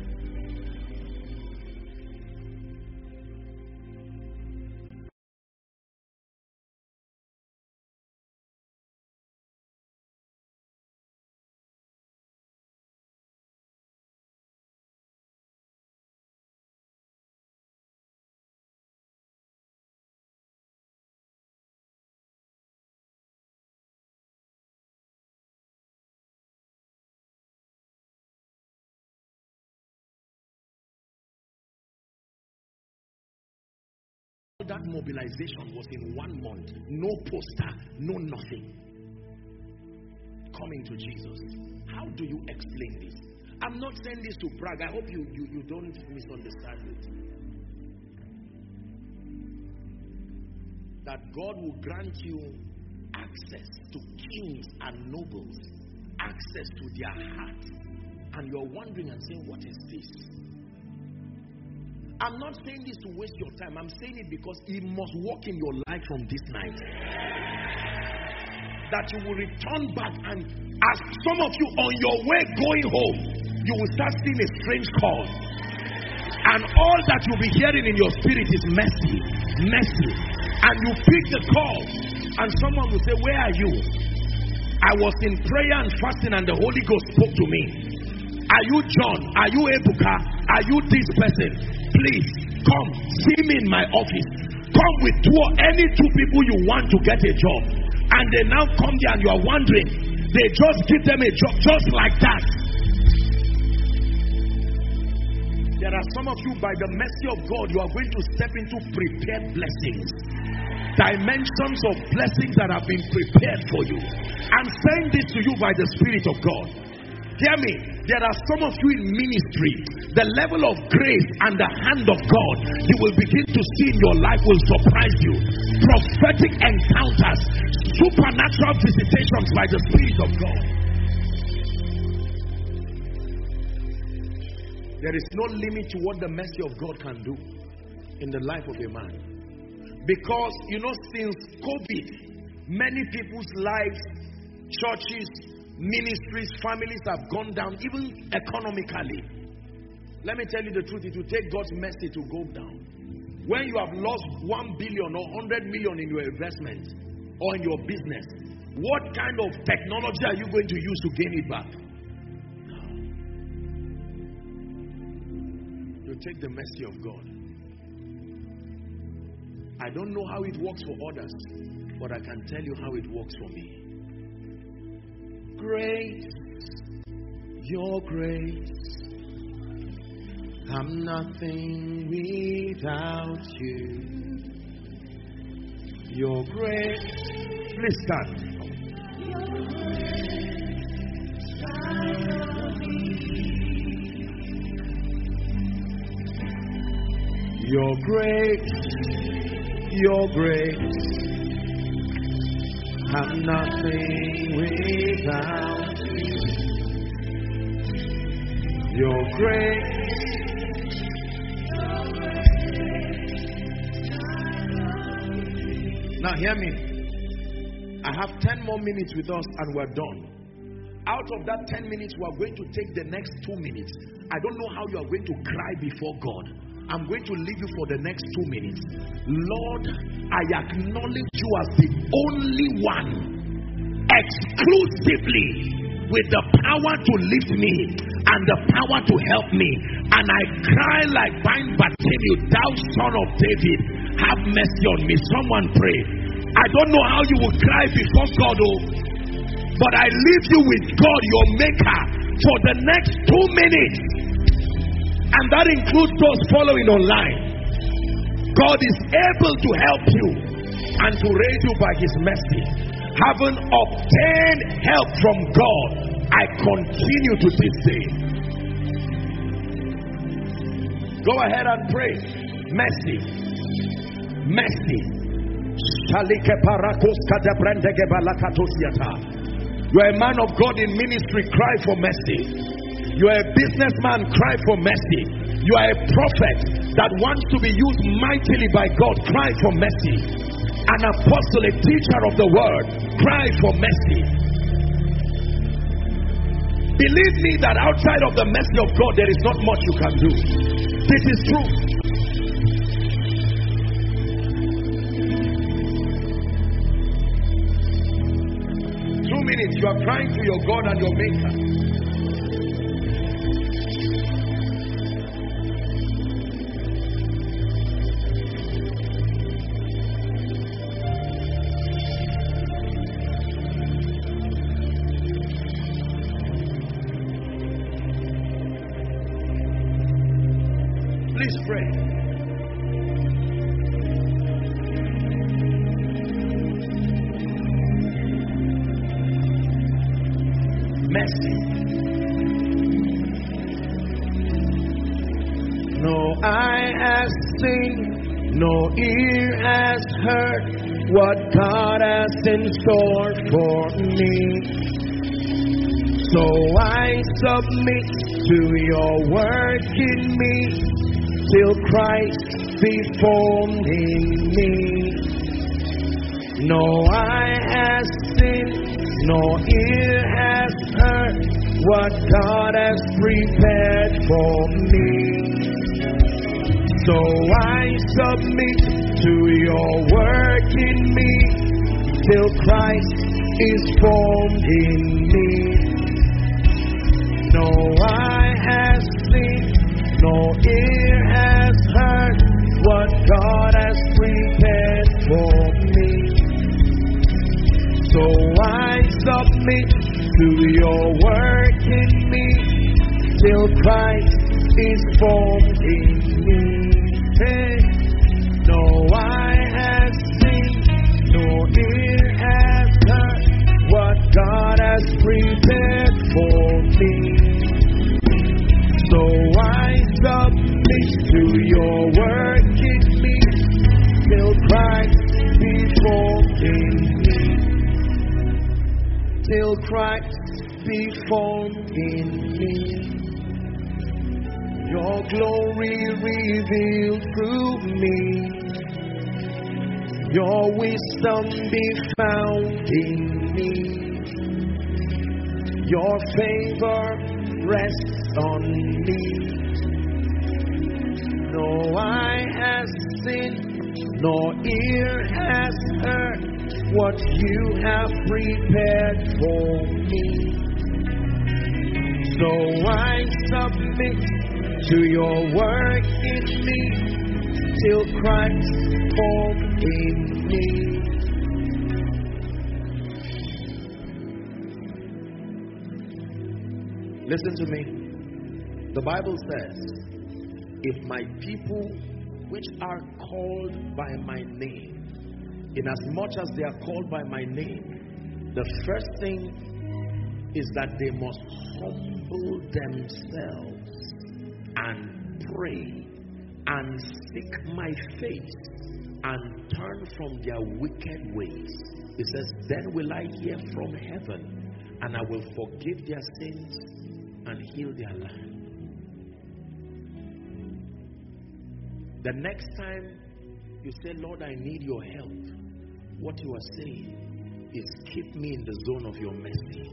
That mobilization was in one month. No poster, no nothing. Coming to Jesus. How do you explain this? I'm not saying this to brag. I hope you, you, you don't misunderstand it. That God will grant you access to kings and nobles, access to their heart, and you're wondering and saying, what is this? I'm not saying this to waste your time. I'm saying it because it must work in your life from this night. That you will return back, and as some of you on your way going home, you will start seeing a strange call. And all that you'll be hearing in your spirit is mercy, mercy. And you pick the call, and someone will say, where are you? I was in prayer and fasting, and the Holy Ghost spoke to me. Are you John? Are you Ebuka? Are you this person? Please come see me in my office. Come with two or any two people you want to get a job. And they now come there and you are wondering. They just give them a job just like that. There are some of you, by the mercy of God, you are going to step into prepared blessings. Dimensions of blessings that have been prepared for you. I'm saying this to you by the Spirit of God. Hear me, there are some of you in ministry, the level of grace and the hand of God you will begin to see in your life will surprise you. Prophetic encounters, supernatural visitations by the Spirit of God. There is no limit to what the mercy of God can do in the life of a man. Because, you know, since COVID, many people's lives, churches, ministries, families have gone down, even economically. Let me tell you the truth, it will take God's mercy to go down. When you have lost one billion or one hundred million in your investment or in your business, what kind of technology are you going to use to gain it back? You take the mercy of God. I don't know how it works for others, but I can tell you how it works for me. Grace, your grace, I'm nothing without you. Your grace, please stand. Your grace, your grace, I'm nothing without you. Your grace, now hear me. I have ten more minutes with us and we're done. Out of that ten minutes, we are going to take the next two minutes. I don't know how you are going to cry before God. I'm going to leave you for the next two minutes. Lord, I acknowledge you as the only one, exclusively, with the power to lift me and the power to help me. And I cry like blind Bartimaeus, thou son of David, have mercy on me. Someone pray. I don't know how you will cry before God, oh, but I leave you with God, your maker, for the next two minutes. And that includes those following online. God is able to help you and to raise you by his mercy. Having obtained help from God, I continue to this day. Go ahead and pray. Mercy. Mercy. You are a man of God in ministry, cry for mercy. You are a businessman, cry for mercy. You are a prophet that wants to be used mightily by God, cry for mercy. An apostle, a teacher of the word, cry for mercy. Believe me that outside of the mercy of God, there is not much you can do. This is true. Two minutes, you are crying to your God and your maker. Please pray. Mercy. No eye has seen, no ear has heard what God has in store for me. So I submit to your work in me, till Christ be formed in me. No eye has seen, no ear has heard what God has prepared for me. So I submit to your work in me, till Christ is formed in me. No eye has seen, no ear has heard what God has prepared for me. So I submit to your work in me, till Christ is formed in me. Hey. No eye has seen, no ear has heard what God has prepared for me. So I submit to your work in me, till Christ be formed in me. Till Christ be formed in me. Your glory revealed through me. your wisdom be found in me. Your favor rests on me. No eye has seen, nor ear has heard what you have prepared for me. So I submit to your work in me till Christ formed in me. Listen to me. The Bible says, if my people which are called by my name, inasmuch as they are called by my name, the first thing is that they must humble themselves and pray and seek my face and turn from their wicked ways. It says, then will I hear from heaven, and I will forgive their sins and heal their land. The next time you say, Lord, I need your help, what you are saying is, keep me in the zone of your mercy.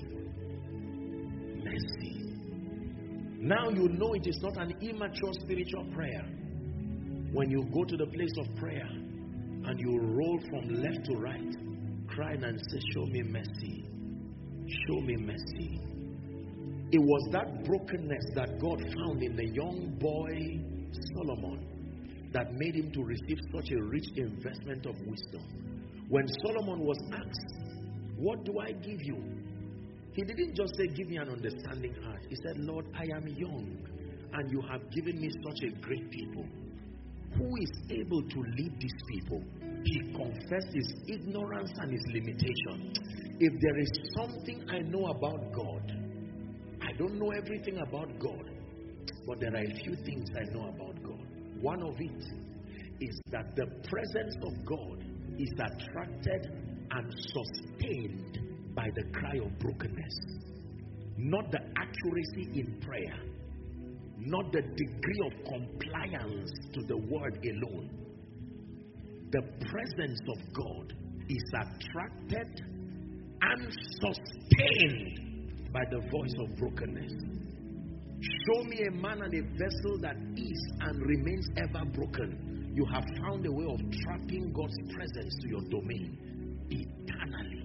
Mercy. Now you know it is not an immature spiritual prayer when you go to the place of prayer and you roll from left to right, crying and say, show me mercy. Show me mercy. It was that brokenness that God found in the young boy Solomon that made him to receive such a rich investment of wisdom. When Solomon was asked, what do I give you? He didn't just say, give me an understanding heart. He said, Lord, I am young and you have given me such a great people. Who is able to lead these people? He confessed his ignorance and his limitation. If there is something I know about God, I don't know everything about God, but there are a few things I know about God. One of it is that the presence of God is attracted and sustained by the cry of brokenness, not the accuracy in prayer, not the degree of compliance to the word alone. The presence of God is attracted and sustained by the voice of brokenness. Show me a man and a vessel that is and remains ever broken. You have found a way of trapping God's presence to your domain eternally.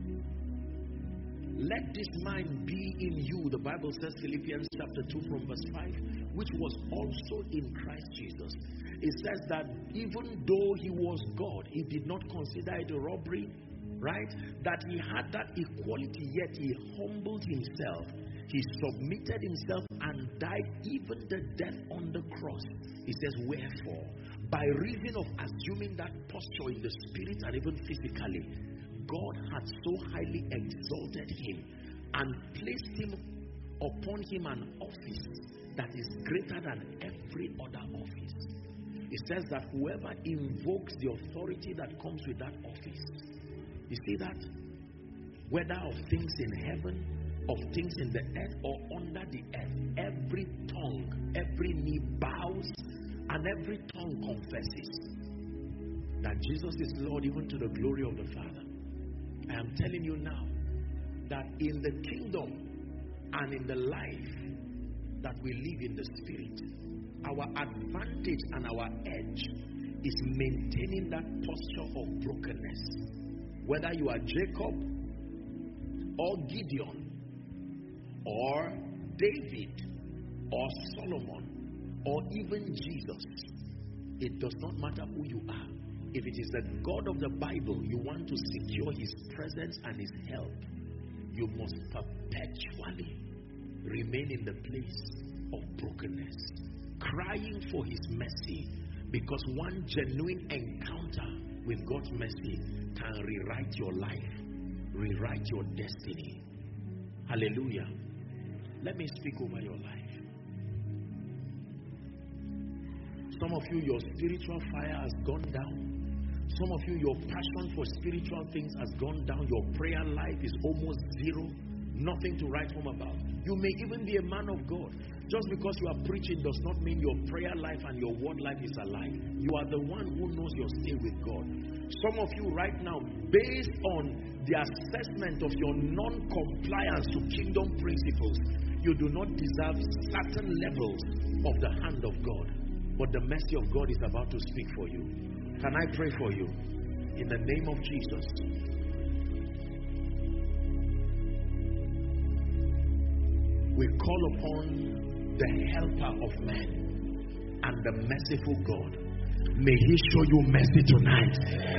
Let this mind be in you, the Bible says, Philippians chapter two from verse five, which was also in Christ Jesus. It says that even though he was God, he did not consider it a robbery, right? That he had that equality, yet he humbled himself. He submitted himself and died even the death on the cross. He says, wherefore, by reason of assuming that posture in the spirit and even physically, God had so highly exalted him and placed him upon him an office that is greater than every other office. It says that whoever invokes the authority that comes with that office, you see that? Whether of things in heaven, of things in the earth, or under the earth, every tongue, every knee bows, and every tongue confesses that Jesus is Lord, even to the glory of the Father. I am telling you now that in the kingdom and in the life that we live in the spirit, our advantage and our edge is maintaining that posture of brokenness. Whether you are Jacob or Gideon or David or Solomon or even Jesus, it does not matter who you are. If it is the God of the Bible, you want to secure his presence and his help, you must perpetually remain in the place of brokenness, crying for his mercy, because one genuine encounter with God's mercy can rewrite your life, rewrite your destiny. Hallelujah. Let me speak over your life. Some of you, your spiritual fire has gone down. Some of you, your passion for spiritual things has gone down. Your prayer life is almost zero. Nothing to write home about. You may even be a man of God. Just because you are preaching does not mean your prayer life and your word life is alive. You are the one who knows your stay with God. Some of you right now, based on the assessment of your non-compliance to kingdom principles, you do not deserve certain levels of the hand of God. But the mercy of God is about to speak for you. Can I pray for you? In the name of Jesus. We call upon the helper of men and the merciful God. May He show you mercy tonight.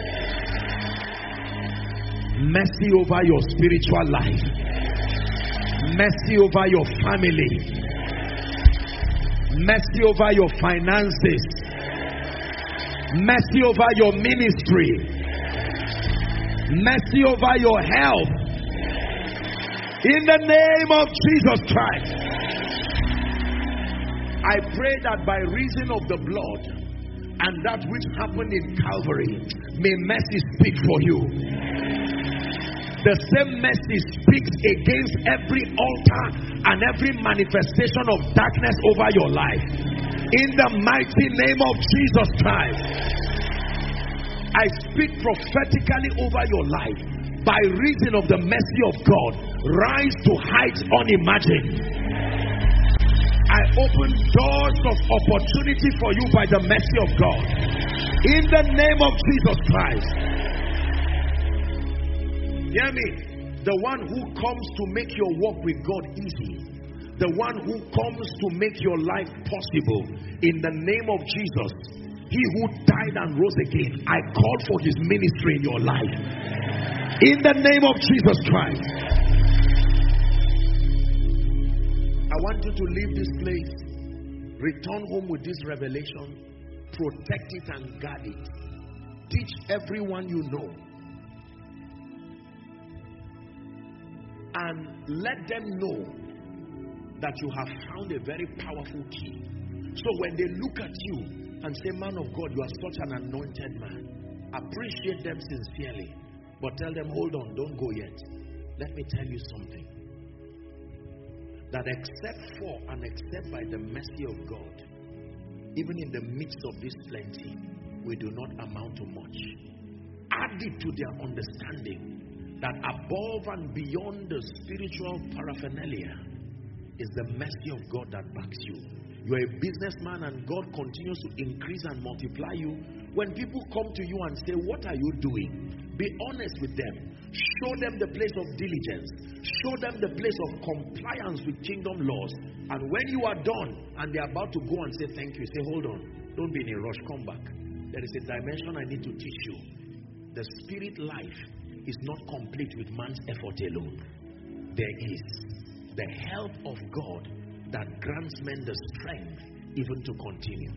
Mercy over your spiritual life. Mercy over your family. Mercy over your finances. Mercy over your ministry. Mercy over your health. In the name of Jesus Christ. I pray that by reason of the blood and that which happened in Calvary, may mercy speak for you. The same mercy speaks against every altar and every manifestation of darkness over your life. In the mighty name of Jesus Christ, I speak prophetically over your life. By reason of the mercy of God, rise to heights unimagined. I open doors of opportunity for you by the mercy of God. In the name of Jesus Christ. Hear me. The one who comes to make your walk with God easy. The one who comes to make your life possible. In the name of Jesus. He who died and rose again. I call for His ministry in your life. In the name of Jesus Christ. I want you to leave this place, return home with this revelation, protect it and guard it. Teach everyone you know. And let them know that you have found a very powerful key. So when they look at you and say, man of God, you are such an anointed man, appreciate them sincerely. But tell them, hold on, don't go yet. Let me tell you something. That except for and except by the mercy of God, even in the midst of this plenty, we do not amount to much. Add it to their understanding that above and beyond the spiritual paraphernalia is the mercy of God that backs you. You are a businessman and God continues to increase and multiply you. When people come to you and say, what are you doing? Be honest with them. Show them the place of diligence. Show them the place of compliance with kingdom laws. And when you are done and they're about to go and say thank you, say hold on. Don't be in a rush, come back. There is a dimension I need to teach you. The spirit life is not complete with man's effort alone. There is the help of God that grants men the strength even to continue.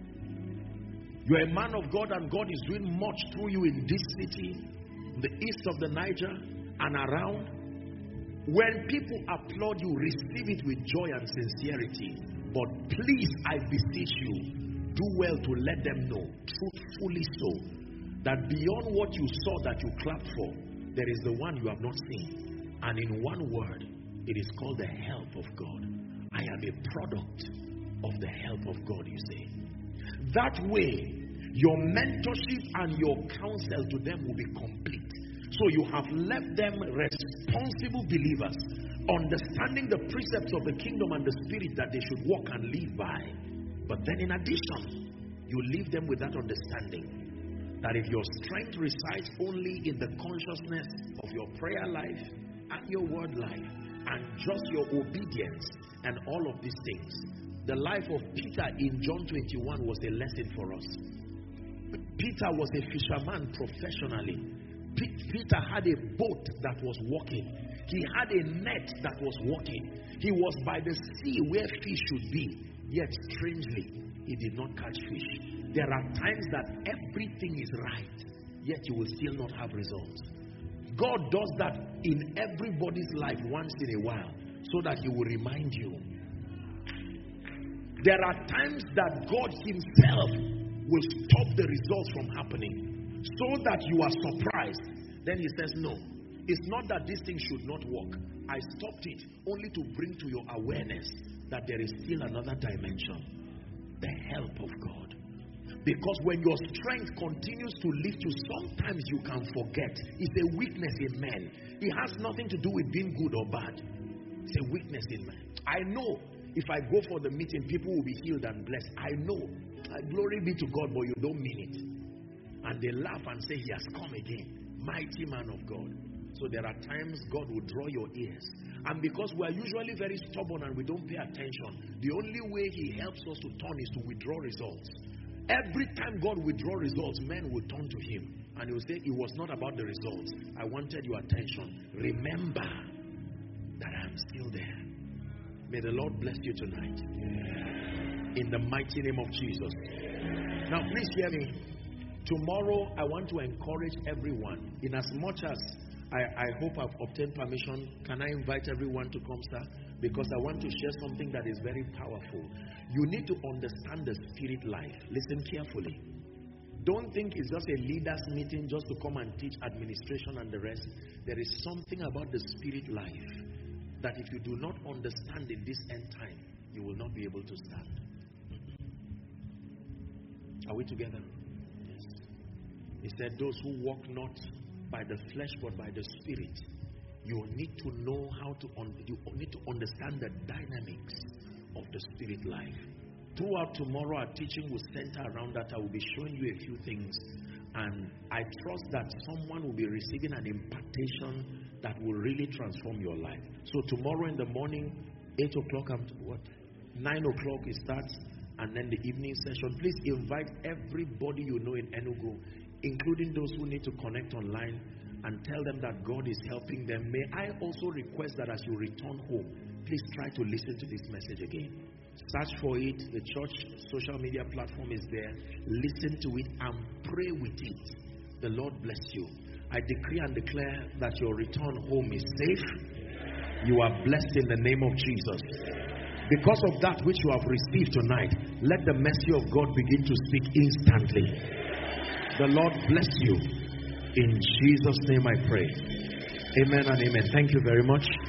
You're a man of God and God is doing much through you in this city, the east of the Niger and around. When people applaud you, receive it with joy and sincerity. But please, I beseech you, do well to let them know, truthfully so, that beyond what you saw that you clapped for, there is the one you have not seen. And in one word, it is called the help of God. I am a product of the help of God, you say. That way, your mentorship and your counsel to them will be complete. So you have left them responsible believers, understanding the precepts of the kingdom and the spirit that they should walk and live by. But then in addition, you leave them with that understanding that if your strength resides only in the consciousness of your prayer life and your word life and just your obedience and all of these things, the life of Peter in John twenty-one was a lesson for us. Peter was a fisherman professionally. Peter had a boat that was walking. He had a net that was walking. He was by the sea where fish should be. Yet strangely, he did not catch fish. There are times that everything is right, yet you will still not have results. God does that in everybody's life once in a while, so that He will remind you. There are times that God Himself will stop the results from happening, so that you are surprised. Then He says, no, it's not that this thing should not work. I stopped it only to bring to your awareness that there is still another dimension. The help of God. Because when your strength continues to lift you, sometimes you can forget. It's a weakness in men. It has nothing to do with being good or bad. It's a weakness in men. I know if I go for the meeting, people will be healed and blessed. I know. Glory be to God, but you don't mean it. And they laugh and say, he has come again. Mighty man of God. So there are times God will draw your ears. And because we are usually very stubborn and we don't pay attention, the only way he helps us to turn is to withdraw results. Every time God withdraw results, men will turn to him. And he will say, it was not about the results. I wanted your attention. Remember that I am still there. May the Lord bless you tonight. In the mighty name of Jesus. Now please hear me. Tomorrow I want to encourage everyone. In as much as I, I hope I've obtained permission, can I invite everyone to come, sir? Because I want to share something that is very powerful. You need to understand the spirit life. Listen carefully. Don't think it's just a leaders meeting just to come and teach administration and the rest. There is something about the spirit life that if you do not understand in this end time, you will not be able to stand. Are we together? Yes. He said, those who walk not by the flesh but by the spirit. You need to know how to un you need to understand the dynamics of the spirit life. Throughout tomorrow, our teaching will center around that. I will be showing you a few things, and I trust that someone will be receiving an impartation that will really transform your life. So tomorrow in the morning, eight o'clock, what nine o'clock it starts, and then the evening session. Please invite everybody you know in Enugu, including those who need to connect online, and tell them that God is helping them. May I also request that as you return home, please try to listen to this message again. Search for it. The church social media platform is there. Listen to it and pray with it. The Lord bless you. I decree and declare that your return home is safe. You are blessed in the name of Jesus. Because of that which you have received tonight, let the mercy of God begin to speak instantly. The Lord bless you. In Jesus' name I pray. Amen and amen. Thank you very much.